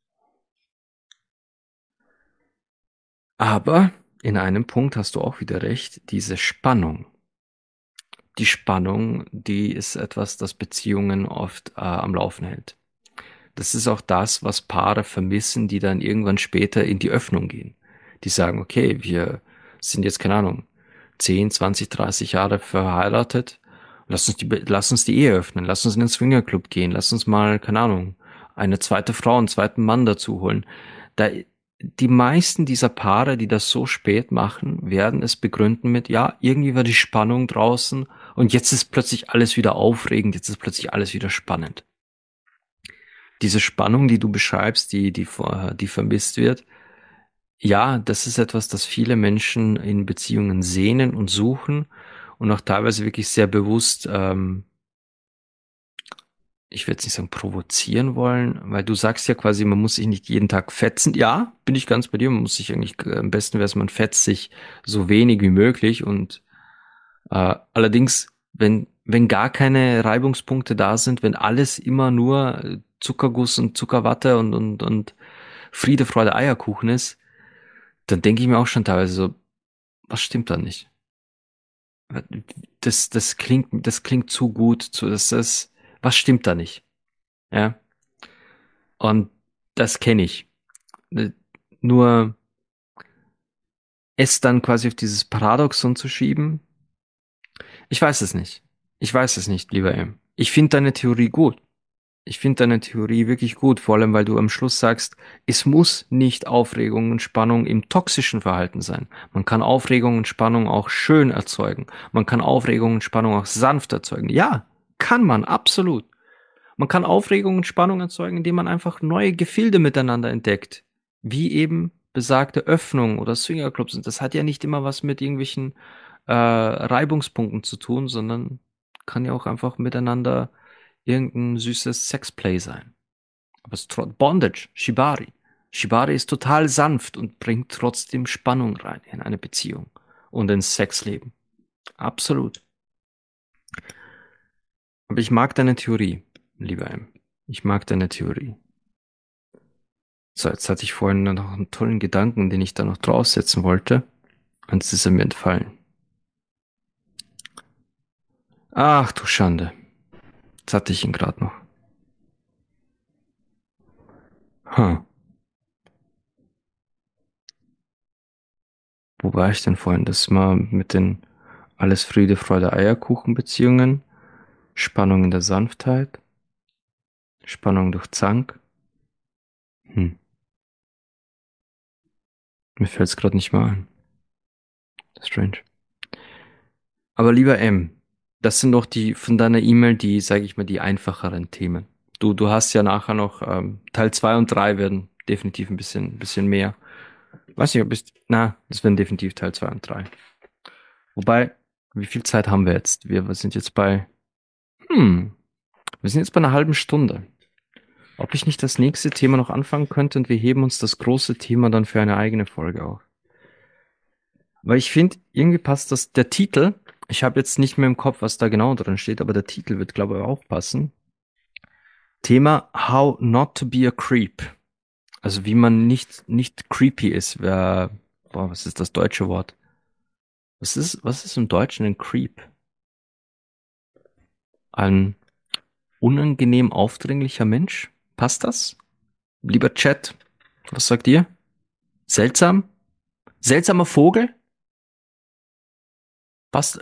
Aber in einem Punkt hast du auch wieder recht, diese Spannung. Die Spannung, die ist etwas, das Beziehungen oft am Laufen hält. Das ist auch das, was Paare vermissen, die dann irgendwann später in die Öffnung gehen. Die sagen, okay, wir sind jetzt, keine Ahnung, 10, 20, 30 Jahre verheiratet. Lass uns die Ehe öffnen. Lass uns in den Swingerclub gehen. Lass uns mal, keine Ahnung, eine zweite Frau, einen zweiten Mann dazu holen. Da, die meisten dieser Paare, die das so spät machen, werden es begründen mit, ja, irgendwie war die Spannung draußen und jetzt ist plötzlich alles wieder aufregend, jetzt ist plötzlich alles wieder spannend. Diese Spannung, die du beschreibst, die vermisst wird, ja, das ist etwas, das viele Menschen in Beziehungen sehnen und suchen und auch teilweise wirklich sehr bewusst, ich will jetzt nicht sagen provozieren wollen, weil du sagst ja quasi, man muss sich nicht jeden Tag fetzen. Ja, bin ich ganz bei dir, man muss sich eigentlich, am besten wäre es, man fetzt sich so wenig wie möglich und allerdings, wenn gar keine Reibungspunkte da sind, wenn alles immer nur Zuckerguss und Zuckerwatte und Friede, Freude, Eierkuchen ist, dann denke ich mir auch schon teilweise so, was stimmt da nicht? Das klingt zu gut, was stimmt da nicht? Ja, und das kenne ich. Äh, Nur es dann quasi auf dieses Paradoxon zu schieben, ich weiß es nicht. Ich weiß es nicht, lieber M. Ich finde deine Theorie gut. Ich finde deine Theorie wirklich gut, vor allem weil du am Schluss sagst, es muss nicht Aufregung und Spannung im toxischen Verhalten sein. Man kann Aufregung und Spannung auch schön erzeugen. Man kann Aufregung und Spannung auch sanft erzeugen. Ja, kann man, absolut. Man kann Aufregung und Spannung erzeugen, indem man einfach neue Gefilde miteinander entdeckt. Wie eben besagte Öffnung oder Swingerclubs. Und das hat ja nicht immer was mit irgendwelchen Reibungspunkten zu tun, sondern kann ja auch einfach miteinander irgendein süßes Sexplay sein. Aber es ist Bondage, Shibari. Shibari ist total sanft und bringt trotzdem Spannung rein in eine Beziehung und ins Sexleben. Absolut. Aber ich mag deine Theorie, lieber M. Ich mag deine Theorie. So, jetzt hatte ich vorhin noch einen tollen Gedanken, den ich da noch draufsetzen wollte. Und jetzt ist er mir entfallen. Ach du Schande. Jetzt hatte ich ihn gerade noch. Hm. Wo war ich denn vorhin? Das mal mit den alles Friede, Freude, Eierkuchen Beziehungen. Spannung in der Sanftheit. Spannung durch Zank. Hm. Mir fällt es gerade nicht mal ein. Strange. Aber lieber M, das sind doch die von deiner E-Mail, die, sage ich mal, die einfacheren Themen. Du hast ja nachher noch Teil 2 und 3 werden definitiv ein bisschen mehr. Weiß nicht, das werden definitiv Teil 2 und 3. Wobei, wie viel Zeit haben wir jetzt? Wir sind jetzt hm, wir sind jetzt bei einer halben Stunde. Ob ich nicht das nächste Thema noch anfangen könnte und wir heben uns das große Thema dann für eine eigene Folge auf. Weil ich finde, irgendwie passt der Titel, ich habe jetzt nicht mehr im Kopf, was da genau drin steht, aber der Titel wird, glaube ich, auch passen. Thema How not to be a creep. Also wie man nicht creepy ist. Was ist das deutsche Wort? Was ist im Deutschen ein Creep? Ein unangenehm aufdringlicher Mensch? Passt das? Lieber Chat, was sagt ihr? Seltsam? Seltsamer Vogel? Passt,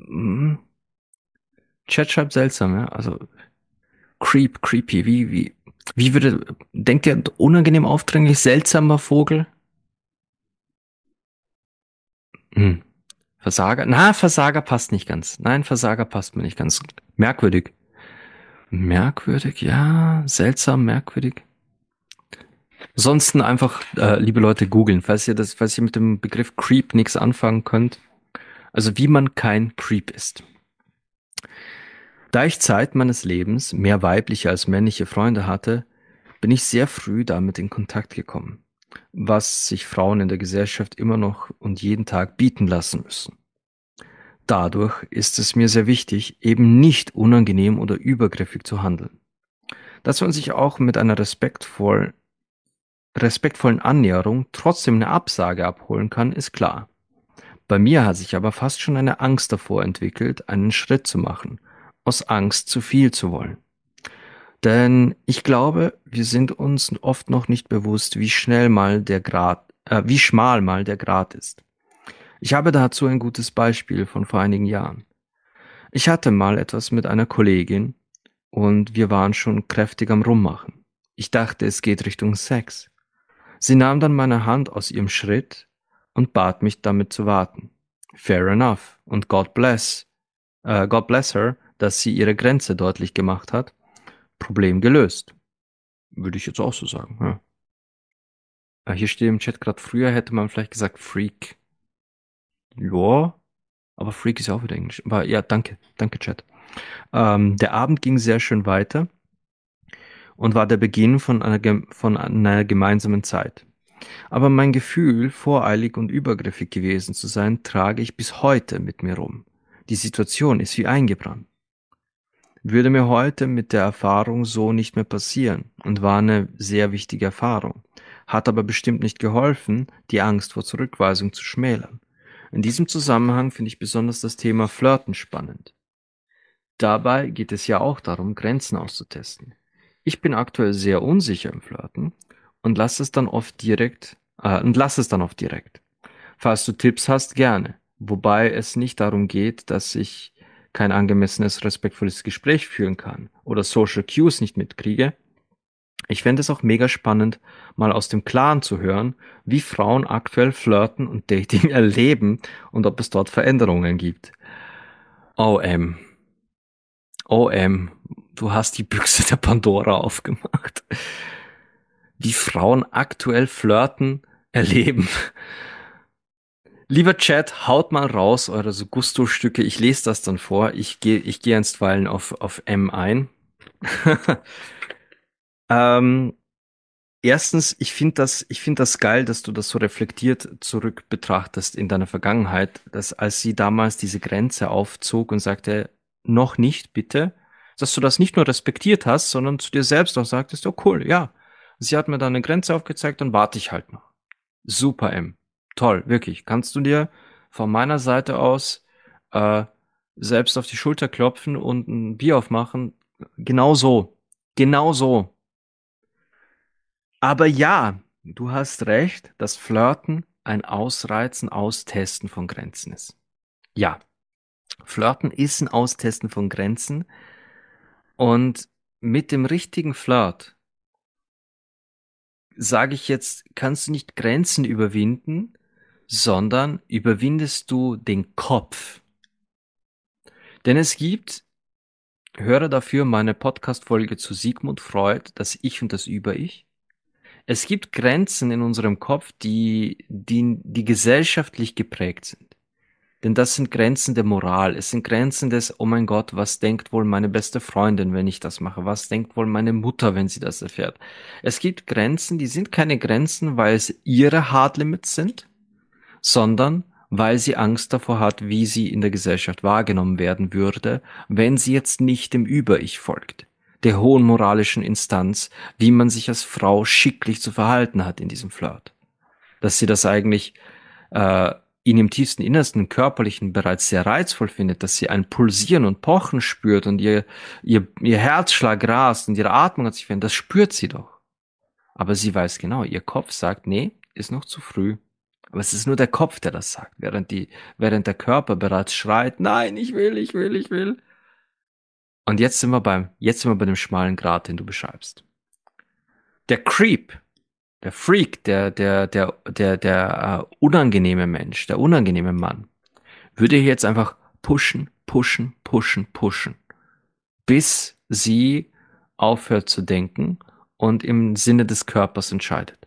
Chat schreibt seltsam, ja. Also creepy, denkt ihr unangenehm aufdringlich, seltsamer Vogel? Hm. Versager passt nicht ganz. Nein, Versager passt mir nicht ganz. Merkwürdig. Merkwürdig, ja. Seltsam, merkwürdig. Ansonsten einfach, liebe Leute, googeln, falls ihr mit dem Begriff Creep nichts anfangen könnt. Also wie man kein Creep ist. Da ich Zeit meines Lebens mehr weibliche als männliche Freunde hatte, bin ich sehr früh damit in Kontakt gekommen. was sich Frauen in der Gesellschaft immer noch und jeden Tag bieten lassen müssen. Dadurch ist es mir sehr wichtig, eben nicht unangenehm oder übergriffig zu handeln. Dass man sich auch mit einer respektvollen Annäherung trotzdem eine Absage abholen kann, ist klar. Bei mir hat sich aber fast schon eine Angst davor entwickelt, einen Schritt zu machen, aus Angst, zu viel zu wollen. Denn ich glaube, wir sind uns oft noch nicht bewusst, wie schmal mal der Grat ist. Ich habe dazu ein gutes Beispiel von vor einigen Jahren. Ich hatte mal etwas mit einer Kollegin und wir waren schon kräftig am Rummachen. Ich dachte, es geht Richtung Sex. Sie nahm dann meine Hand aus ihrem Schritt und bat mich damit zu warten. Fair enough. Und God bless her, dass sie ihre Grenze deutlich gemacht hat. Problem gelöst. Würde ich jetzt auch so sagen. Ja. Hier steht im Chat gerade, früher hätte man vielleicht gesagt Freak. Ja, aber Freak ist ja auch wieder Englisch. Aber ja, danke, danke Chat. Der Abend ging sehr schön weiter und war der Beginn von einer gemeinsamen Zeit. Aber mein Gefühl, voreilig und übergriffig gewesen zu sein, trage ich bis heute mit mir rum. Die Situation ist wie eingebrannt. Würde mir heute mit der Erfahrung so nicht mehr passieren und war eine sehr wichtige Erfahrung, hat aber bestimmt nicht geholfen, die Angst vor Zurückweisung zu schmälern. In diesem Zusammenhang finde ich besonders das Thema Flirten spannend. Dabei geht es ja auch darum, Grenzen auszutesten. Ich bin aktuell sehr unsicher im Flirten und lass es dann oft direkt. Falls du Tipps hast, gerne. Wobei es nicht darum geht, dass ich kein angemessenes, respektvolles Gespräch führen kann oder Social Cues nicht mitkriege. Ich fände es auch mega spannend, mal aus dem Klaren zu hören, wie Frauen aktuell Flirten und Dating erleben und ob es dort Veränderungen gibt. OM. OM. Du hast die Büchse der Pandora aufgemacht. Wie Frauen aktuell Flirten erleben. Lieber Chat, haut mal raus eure so Gusto-Stücke. Ich lese das dann vor. Ich gehe einstweilen auf M ein. ähm, Erstens, ich finde das geil, dass du das so reflektiert zurück betrachtest in deiner Vergangenheit, dass als sie damals diese Grenze aufzog und sagte, noch nicht, bitte, dass du das nicht nur respektiert hast, sondern zu dir selbst auch sagtest, oh cool, ja. Sie hat mir da eine Grenze aufgezeigt, dann warte ich halt noch. Super, M. Toll, wirklich. Kannst du dir von meiner Seite aus äh, selbst auf die Schulter klopfen und ein Bier aufmachen? Genau so. Genau so. Aber ja, du hast recht, dass Flirten ein Ausreizen, Austesten von Grenzen ist. Ja, Flirten ist ein Austesten von Grenzen und mit dem richtigen Flirt, sage ich jetzt, kannst du nicht Grenzen überwinden, sondern überwindest du den Kopf. Denn es gibt, höre dafür meine Podcast-Folge zu Sigmund Freud, das Ich und das Über-Ich. Es gibt Grenzen in unserem Kopf, die gesellschaftlich geprägt sind. Denn das sind Grenzen der Moral. Es sind Grenzen des, oh mein Gott, was denkt wohl meine beste Freundin, wenn ich das mache? Was denkt wohl meine Mutter, wenn sie das erfährt? Es gibt Grenzen, die sind keine Grenzen, weil es ihre Hard Limits sind, sondern weil sie Angst davor hat, wie sie in der Gesellschaft wahrgenommen werden würde, wenn sie jetzt nicht dem Über-Ich folgt, der hohen moralischen Instanz, wie man sich als Frau schicklich zu verhalten hat in diesem Flirt. Dass sie das eigentlich in ihrem tiefsten Innersten körperlichen bereits sehr reizvoll findet, dass sie ein Pulsieren und Pochen spürt und ihr Herzschlag rast und ihre Atmung hat sich verändert, das spürt sie doch. Aber sie weiß genau, ihr Kopf sagt, nee, ist noch zu früh. Aber es ist nur der Kopf, der das sagt, während der Körper bereits schreit, nein, ich will, ich will, ich will. Und jetzt sind wir bei dem schmalen Grat, den du beschreibst. Der Creep, der Freak, der unangenehme Mensch, der unangenehme Mann, würde hier jetzt einfach pushen, pushen, pushen, pushen, bis sie aufhört zu denken und im Sinne des Körpers entscheidet.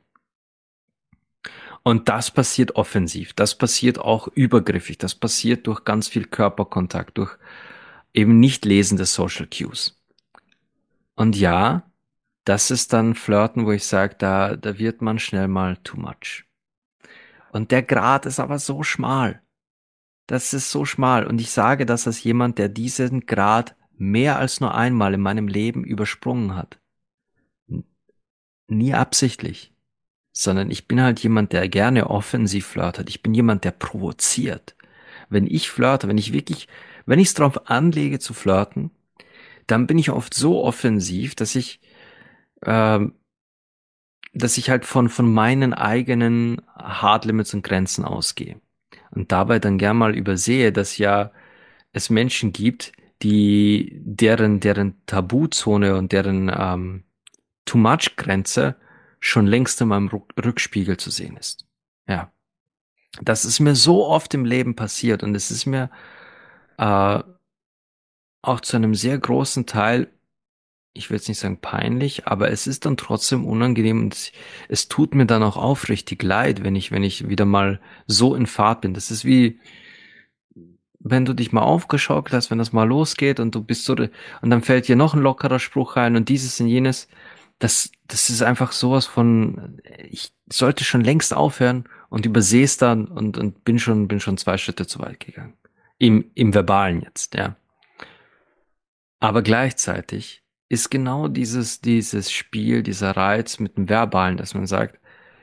Und das passiert offensiv, das passiert auch übergriffig, das passiert durch ganz viel Körperkontakt, durch eben nicht Lesen des Social Cues. Und ja, das ist dann Flirten, wo ich sage, da wird man schnell mal too much. Und der Grat ist aber so schmal. Das ist so schmal. Und ich sage das als jemand, der diesen Grad mehr als nur einmal in meinem Leben übersprungen hat. N- Nie absichtlich, sondern ich bin halt jemand, der gerne offensiv flirtet. Ich bin jemand, der provoziert. Wenn ich flirte, wenn ich es drauf anlege zu flirten, dann bin ich oft so offensiv, ähm, dass ich halt von meinen eigenen Hardlimits und Grenzen ausgehe. Und dabei dann gern mal übersehe, dass ja es Menschen gibt, deren Tabuzone und deren Too-Much-Grenze schon längst in meinem Rückspiegel zu sehen ist. Ja, das ist mir so oft im Leben passiert und es ist mir äh, auch zu einem sehr großen Teil, ich will jetzt nicht sagen peinlich, aber es ist dann trotzdem unangenehm und es tut mir dann auch aufrichtig leid, wenn ich wieder mal so in Fahrt bin. Das ist wie, wenn du dich mal aufgeschaukelt hast, wenn das mal losgeht und du bist so, und dann fällt dir noch ein lockerer Spruch ein und dieses und jenes. Das ist einfach sowas von, ich sollte schon längst aufhören und übersehe es dann und bin schon 2 Schritte zu weit gegangen. Im Verbalen jetzt, ja. Aber gleichzeitig ist genau dieses Spiel, dieser Reiz mit dem Verbalen, dass man sagt,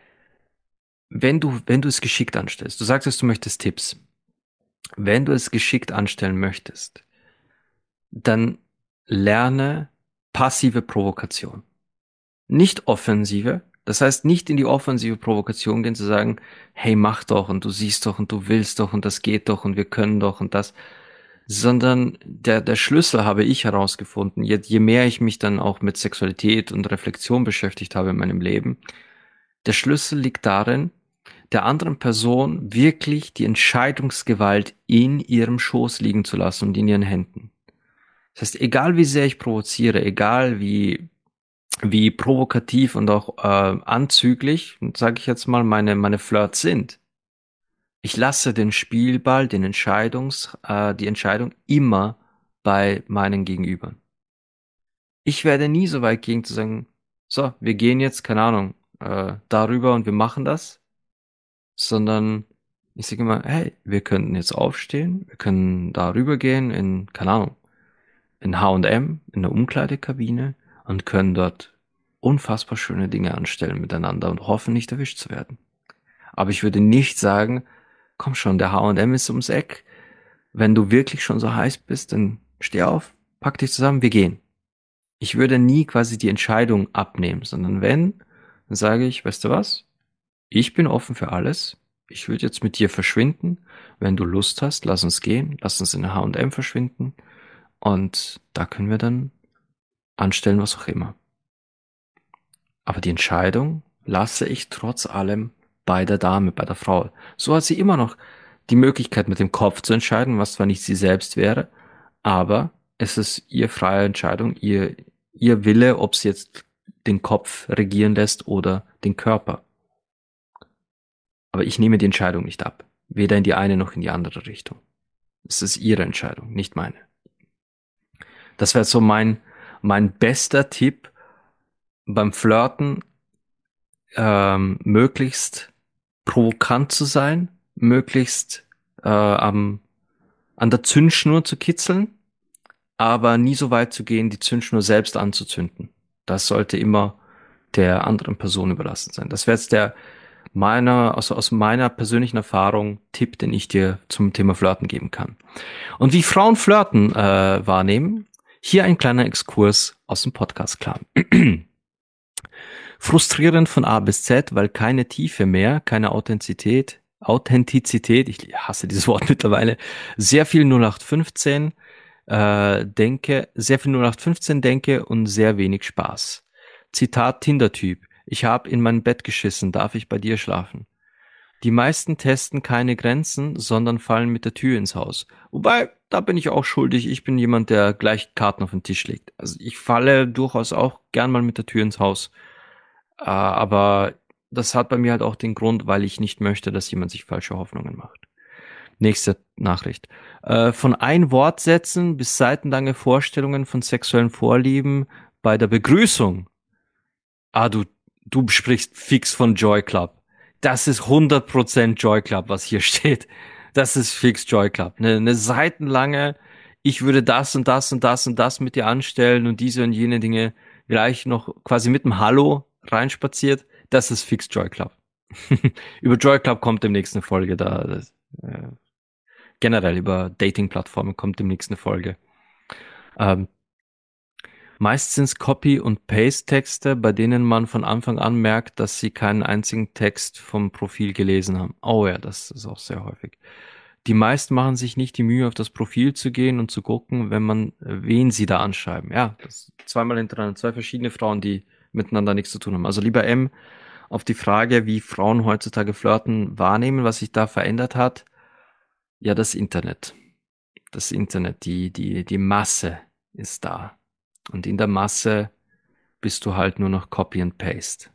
wenn du es geschickt anstellst, du sagtest, du möchtest Tipps. Wenn du es geschickt anstellen möchtest, dann lerne passive Provokation. Nicht offensive. Das heißt, nicht in die offensive Provokation gehen, zu sagen, hey, mach doch und du siehst doch und du willst doch und das geht doch und wir können doch und das, sondern der Schlüssel habe ich herausgefunden, je mehr ich mich dann auch mit Sexualität und Reflexion beschäftigt habe in meinem Leben, der Schlüssel liegt darin, der anderen Person wirklich die Entscheidungsgewalt in ihrem Schoß liegen zu lassen und in ihren Händen. Das heißt, egal wie sehr ich provoziere, egal wie provokativ und auch anzüglich, sage ich jetzt mal, meine Flirts sind, ich lasse den Spielball, die Entscheidung immer bei meinen Gegenübern. Ich werde nie so weit gehen zu sagen, so, wir gehen jetzt, keine Ahnung, darüber und wir machen das, sondern ich sage immer, hey, wir könnten jetzt aufstehen, wir können darüber gehen in, keine Ahnung, in H&M, in der Umkleidekabine und können dort unfassbar schöne Dinge anstellen miteinander und hoffen, nicht erwischt zu werden. Aber ich würde nicht sagen, komm schon, der H&M ist ums Eck. Wenn du wirklich schon so heiß bist, dann steh auf, pack dich zusammen, wir gehen. Ich würde nie quasi die Entscheidung abnehmen, sondern wenn, dann sage ich, weißt du was? Ich bin offen für alles. Ich würde jetzt mit dir verschwinden. Wenn du Lust hast, lass uns gehen. Lass uns in der H&M verschwinden. Und da können wir dann anstellen, was auch immer. Aber die Entscheidung lasse ich trotz allem bei der Dame, bei der Frau. So hat sie immer noch die Möglichkeit, mit dem Kopf zu entscheiden, was zwar nicht sie selbst wäre, aber es ist ihr freie Entscheidung, ihr Wille, ob sie jetzt den Kopf regieren lässt oder den Körper. Aber ich nehme die Entscheidung nicht ab. Weder in die eine noch in die andere Richtung. Es ist ihre Entscheidung, nicht meine. Das wäre so mein bester Tipp beim Flirten, möglichst provokant zu sein, möglichst an der Zündschnur zu kitzeln, aber nie so weit zu gehen, die Zündschnur selbst anzuzünden. Das sollte immer der anderen Person überlassen sein. Das wäre jetzt aus meiner persönlichen Erfahrung, Tipp, den ich dir zum Thema Flirten geben kann. Und wie Frauen Flirten wahrnehmen, hier ein kleiner Exkurs aus dem Podcast klar. Frustrierend von A bis Z, weil keine Tiefe mehr, keine Authentizität, ich hasse dieses Wort mittlerweile, sehr viel 0815 sehr viel 0815 denke und sehr wenig Spaß. Zitat Tinder-Typ. Ich habe in mein Bett geschissen, darf ich bei dir schlafen? Die meisten testen keine Grenzen, sondern fallen mit der Tür ins Haus. Wobei, da bin ich auch schuldig. Ich bin jemand, der gleich Karten auf den Tisch legt. Also ich falle durchaus auch gern mal mit der Tür ins Haus. Aber das hat bei mir halt auch den Grund, weil ich nicht möchte, dass jemand sich falsche Hoffnungen macht. Nächste Nachricht. Von Ein-Wort-Sätzen bis seitenlange Vorstellungen von sexuellen Vorlieben bei der Begrüßung. Ah, du sprichst fix von Joy Club. Das ist 100% Joy Club, was hier steht. Das ist fix Joy Club. Eine seitenlange, ich würde das und das und das und das mit dir anstellen und diese und jene Dinge gleich noch quasi mit dem Hallo reinspaziert. Das ist fix Joy Club. Über Joy Club kommt demnächst eine Folge da. Generell über Dating-Plattformen kommt demnächst eine Folge. Ähm, Meist sind es Copy- und Paste-Texte, bei denen man von Anfang an merkt, dass sie keinen einzigen Text vom Profil gelesen haben. Oh ja, das ist auch sehr häufig. Die meisten machen sich nicht die Mühe, auf das Profil zu gehen und zu gucken, wenn man, wen sie da anschreiben. Ja, das zweimal hintereinander, zwei verschiedene Frauen, die miteinander nichts zu tun haben. Also lieber M, auf die Frage, wie Frauen heutzutage Flirten wahrnehmen, was sich da verändert hat. Ja, das Internet. Das Internet, die Masse ist da. Und in der Masse bist du halt nur noch Copy and Paste.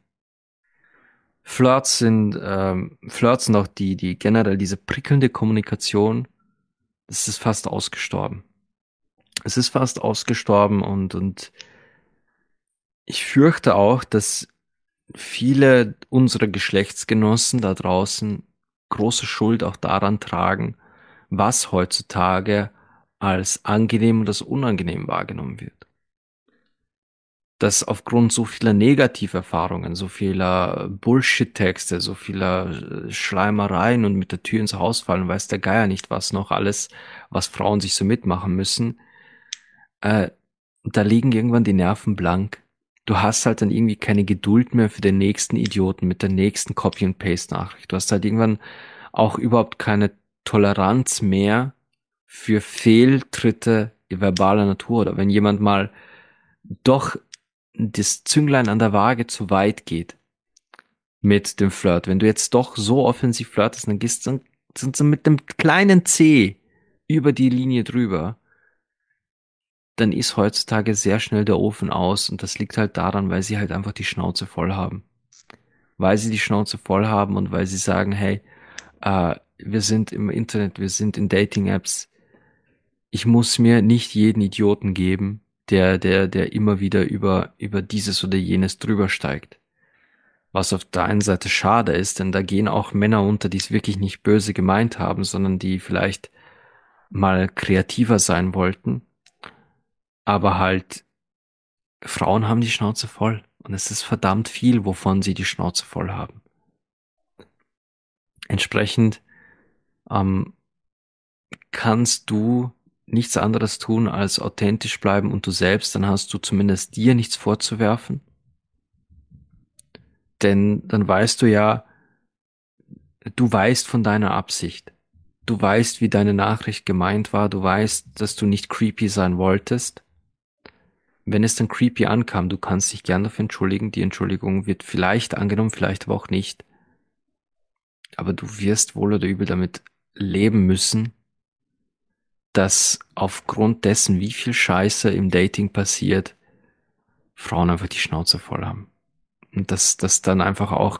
Flirts sind auch die generell diese prickelnde Kommunikation, das ist fast ausgestorben. Es ist fast ausgestorben und ich fürchte auch, dass viele unserer Geschlechtsgenossen da draußen große Schuld auch daran tragen, was heutzutage als angenehm und als unangenehm wahrgenommen wird. Dass aufgrund so vieler Negativerfahrungen, so vieler Bullshit-Texte, so vieler Schleimereien und mit der Tür ins Haus fallen, weiß der Geier nicht was noch alles, was Frauen sich so mitmachen müssen, äh, da liegen irgendwann die Nerven blank. Du hast halt dann irgendwie keine Geduld mehr für den nächsten Idioten mit der nächsten Copy-and-Paste-Nachricht. Du hast halt irgendwann auch überhaupt keine Toleranz mehr für Fehltritte verbaler Natur. Oder wenn jemand mal doch das Zünglein an der Waage zu weit geht mit dem Flirt. Wenn du jetzt doch so offensiv flirtest, dann gehst du sind sie mit dem kleinen C über die Linie drüber, dann ist heutzutage sehr schnell der Ofen aus und das liegt halt daran, weil sie halt einfach die Schnauze voll haben. Weil sie die Schnauze voll haben und weil sie sagen, hey, wir sind im Internet, wir sind in Dating-Apps, ich muss mir nicht jeden Idioten geben, der immer wieder über dieses oder jenes drüber steigt. Was auf der einen Seite schade ist, denn da gehen auch Männer unter, die es wirklich nicht böse gemeint haben, sondern die vielleicht mal kreativer sein wollten. Aber halt, Frauen haben die Schnauze voll. Und es ist verdammt viel, wovon sie die Schnauze voll haben. Entsprechend ähm, kannst du nichts anderes tun, als authentisch bleiben und du selbst, dann hast du zumindest dir nichts vorzuwerfen. Denn dann weißt du ja, du weißt von deiner Absicht. Du weißt, wie deine Nachricht gemeint war. Du weißt, dass du nicht creepy sein wolltest. Wenn es dann creepy ankam, du kannst dich gern dafür entschuldigen. Die Entschuldigung wird vielleicht angenommen, vielleicht aber auch nicht. Aber du wirst wohl oder übel damit leben müssen, dass aufgrund dessen, wie viel Scheiße im Dating passiert, Frauen einfach die Schnauze voll haben. Und dass dann einfach auch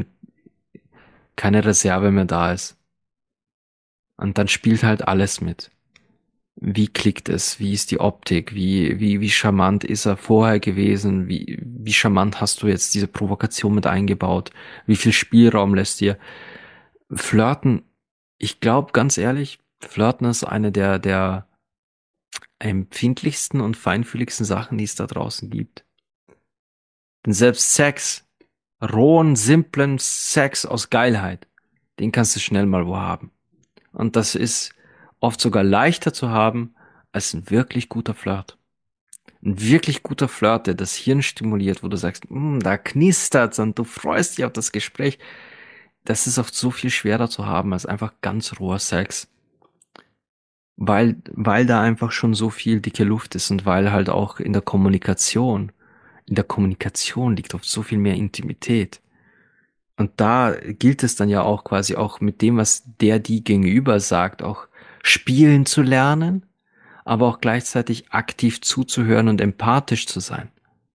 keine Reserve mehr da ist. Und dann spielt halt alles mit. Wie klickt es? Wie ist die Optik? Wie charmant ist er vorher gewesen? Wie charmant hast du jetzt diese Provokation mit eingebaut? Wie viel Spielraum lässt dir? Flirten, ich glaube ganz ehrlich, Flirten ist eine der empfindlichsten und feinfühligsten Sachen, die es da draußen gibt. Denn selbst Sex, rohen, simplen Sex aus Geilheit, den kannst du schnell mal wo haben. Und das ist oft sogar leichter zu haben als ein wirklich guter Flirt. Ein wirklich guter Flirt, der das Hirn stimuliert, wo du sagst, da knistert's und du freust dich auf das Gespräch. Das ist oft so viel schwerer zu haben als einfach ganz roher Sex. Weil da einfach schon so viel dicke Luft ist und weil halt auch in der Kommunikation liegt oft so viel mehr Intimität. Und da gilt es dann ja auch quasi auch mit dem, was die gegenüber sagt, auch spielen zu lernen, aber auch gleichzeitig aktiv zuzuhören und empathisch zu sein.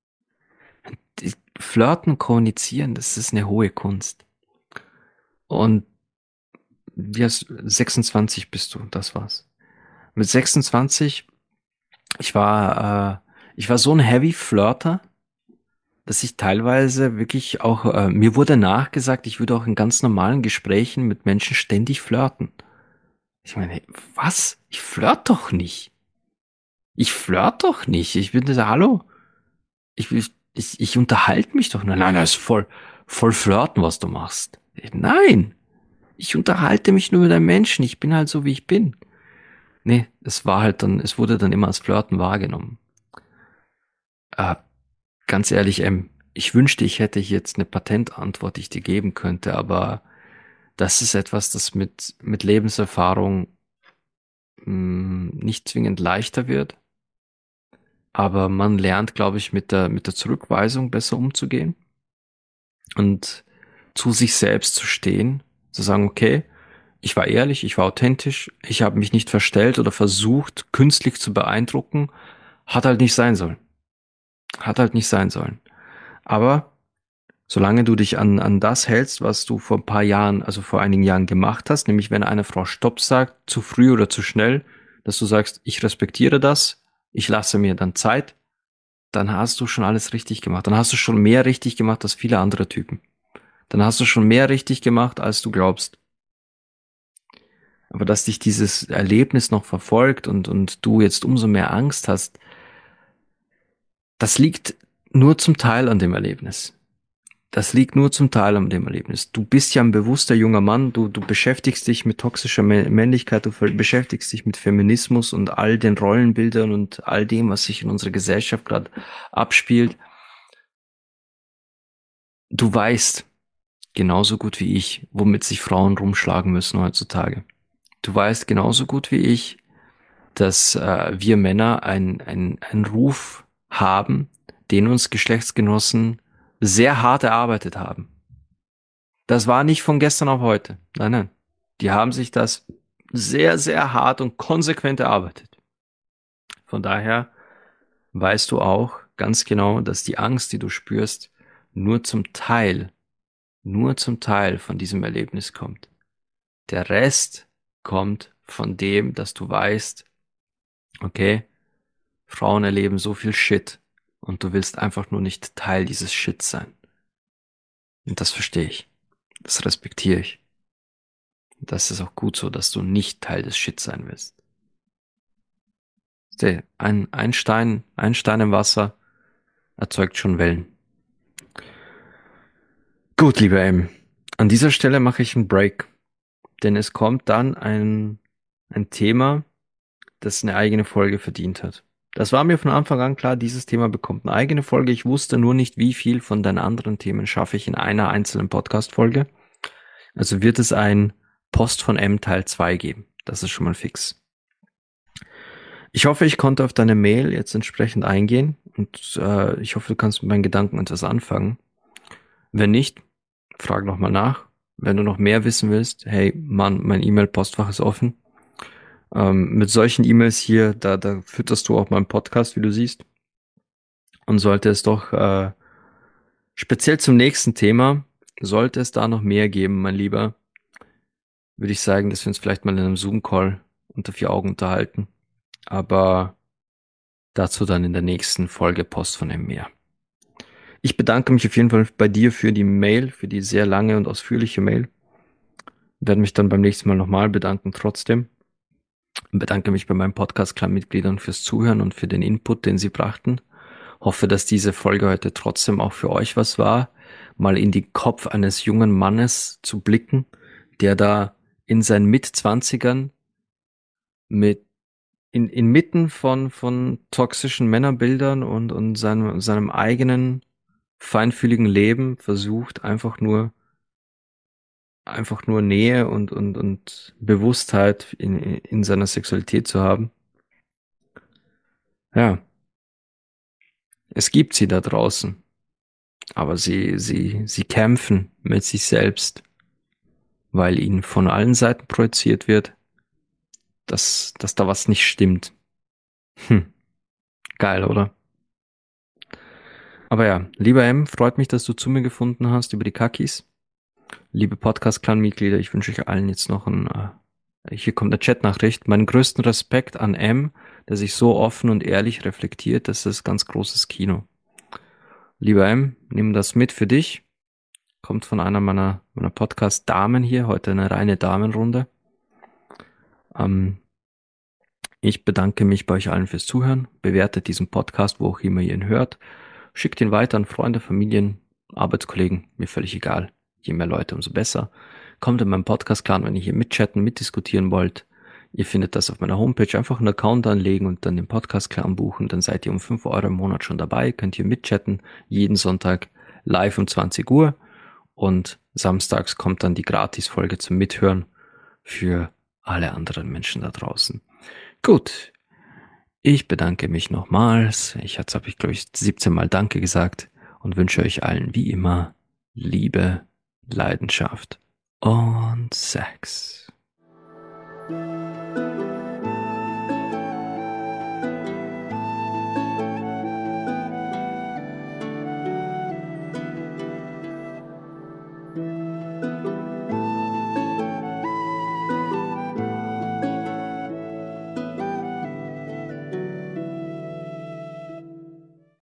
Flirten, kommunizieren, das ist eine hohe Kunst. Und wie hast 26 bist du, das war's. Mit 26, ich war so ein Heavy Flirter, dass ich teilweise wirklich auch, mir wurde nachgesagt, ich würde auch in ganz normalen Gesprächen mit Menschen ständig flirten. Ich meine, hey, was? Ich flirt doch nicht. Ich flirt doch nicht. Ich bin da, hallo? Ich unterhalte mich doch nur. Nein, das ist voll flirten, was du machst. Nein, ich unterhalte mich nur mit einem Menschen. Ich bin halt so, wie ich bin. Nee, es wurde dann immer als Flirten wahrgenommen. Äh, Ganz ehrlich, ich wünschte, ich hätte hier jetzt eine Patentantwort, die ich dir geben könnte, aber das ist etwas, das mit Lebenserfahrung nicht zwingend leichter wird. Aber man lernt, glaube ich, mit der Zurückweisung besser umzugehen und zu sich selbst zu stehen, zu sagen, okay, ich war ehrlich, ich war authentisch, ich habe mich nicht verstellt oder versucht, künstlich zu beeindrucken, hat halt nicht sein sollen. Hat halt nicht sein sollen. Aber solange du dich an das hältst, was du vor ein paar Jahren, also vor einigen Jahren gemacht hast, nämlich wenn eine Frau Stopp sagt, zu früh oder zu schnell, dass du sagst, ich respektiere das, ich lasse mir dann Zeit, dann hast du schon alles richtig gemacht. Dann hast du schon mehr richtig gemacht als viele andere Typen. Dann hast du schon mehr richtig gemacht, als du glaubst. Aber dass dich dieses Erlebnis noch verfolgt und du jetzt umso mehr Angst hast, das liegt nur zum Teil an dem Erlebnis. Das liegt nur zum Teil an dem Erlebnis. Du bist ja ein bewusster junger Mann, du beschäftigst dich mit toxischer Männlichkeit, du beschäftigst dich mit Feminismus und all den Rollenbildern und all dem, was sich in unserer Gesellschaft gerade abspielt. Du weißt genauso gut wie ich, womit sich Frauen rumschlagen müssen heutzutage. Du weißt genauso gut wie ich, dass wir Männer einen Ruf haben, den uns Geschlechtsgenossen sehr hart erarbeitet haben. Das war nicht von gestern auf heute. Nein, nein. Die haben sich das sehr, sehr hart und konsequent erarbeitet. Von daher weißt du auch ganz genau, dass die Angst, die du spürst, nur zum Teil von diesem Erlebnis kommt. Der Rest kommt von dem, dass du weißt, okay, Frauen erleben so viel Shit und du willst einfach nur nicht Teil dieses Shits sein. Und das verstehe ich. Das respektiere ich. Und das ist auch gut so, dass du nicht Teil des Shits sein willst. Ein Stein im Wasser erzeugt schon Wellen. Gut, lieber M. An dieser Stelle mache ich einen Break, denn es kommt dann ein Thema, das eine eigene Folge verdient hat. Das war mir von Anfang an klar, dieses Thema bekommt eine eigene Folge. Ich wusste nur nicht, wie viel von deinen anderen Themen schaffe ich in einer einzelnen Podcast-Folge. Also wird es ein Post von M Teil 2 geben. Das ist schon mal fix. Ich hoffe, ich konnte auf deine Mail jetzt entsprechend eingehen und ich hoffe, du kannst mit meinen Gedanken etwas anfangen. Wenn nicht, frag nochmal nach. Wenn du noch mehr wissen willst, hey Mann, mein E-Mail-Postfach ist offen. Mit solchen E-Mails hier, da fütterst du auch meinen Podcast, wie du siehst. Und sollte es doch speziell zum nächsten Thema, sollte es da noch mehr geben, mein Lieber, würde ich sagen, dass wir uns vielleicht mal in einem Zoom-Call unter vier Augen unterhalten. Aber dazu dann in der nächsten Folge Post von M mehr. Ich bedanke mich auf jeden Fall bei dir für die Mail, für die sehr lange und ausführliche Mail. Werde mich dann beim nächsten Mal nochmal bedanken trotzdem. Bedanke mich bei meinen Podcast-Clan-Mitgliedern fürs Zuhören und für den Input, den sie brachten. Hoffe, dass diese Folge heute trotzdem auch für euch was war, mal in den Kopf eines jungen Mannes zu blicken, der da in seinen Mitzwanzigern inmitten von toxischen Männerbildern und seinem eigenen feinfühligen Leben versucht, einfach nur Nähe und Bewusstheit in seiner Sexualität zu haben. Ja, es gibt sie da draußen, aber sie kämpfen mit sich selbst, weil ihnen von allen Seiten projiziert wird, dass da was nicht stimmt. Hm, geil, oder? Aber ja, lieber M, freut mich, dass du zu mir gefunden hast über die Kakis. Liebe Podcast-Clan-Mitglieder, ich wünsche euch allen jetzt noch hier kommt eine Chatnachricht. Meinen größten Respekt an M, der sich so offen und ehrlich reflektiert. Das ist ganz großes Kino. Lieber M, nimm das mit für dich. Kommt von einer meiner Podcast-Damen hier, heute eine reine Damenrunde. Ähm, Ich bedanke mich bei euch allen fürs Zuhören. Bewertet diesen Podcast, wo auch immer ihr ihn hört. Schickt ihn weiter an Freunde, Familien, Arbeitskollegen, mir völlig egal. Je mehr Leute, umso besser. Kommt in meinen Podcast-Clan, wenn ihr hier mitchatten, mitdiskutieren wollt. Ihr findet das auf meiner Homepage. Einfach einen Account anlegen und dann den Podcast-Clan buchen. Dann seid ihr um 5 Euro im Monat schon dabei. Könnt ihr mitchatten. Jeden Sonntag live um 20 Uhr. Und samstags kommt dann die Gratis-Folge zum Mithören für alle anderen Menschen da draußen. Gut, ich bedanke mich nochmals. Jetzt habe ich, glaube ich, 17 Mal Danke gesagt und wünsche euch allen wie immer Liebe, Leidenschaft und Sex.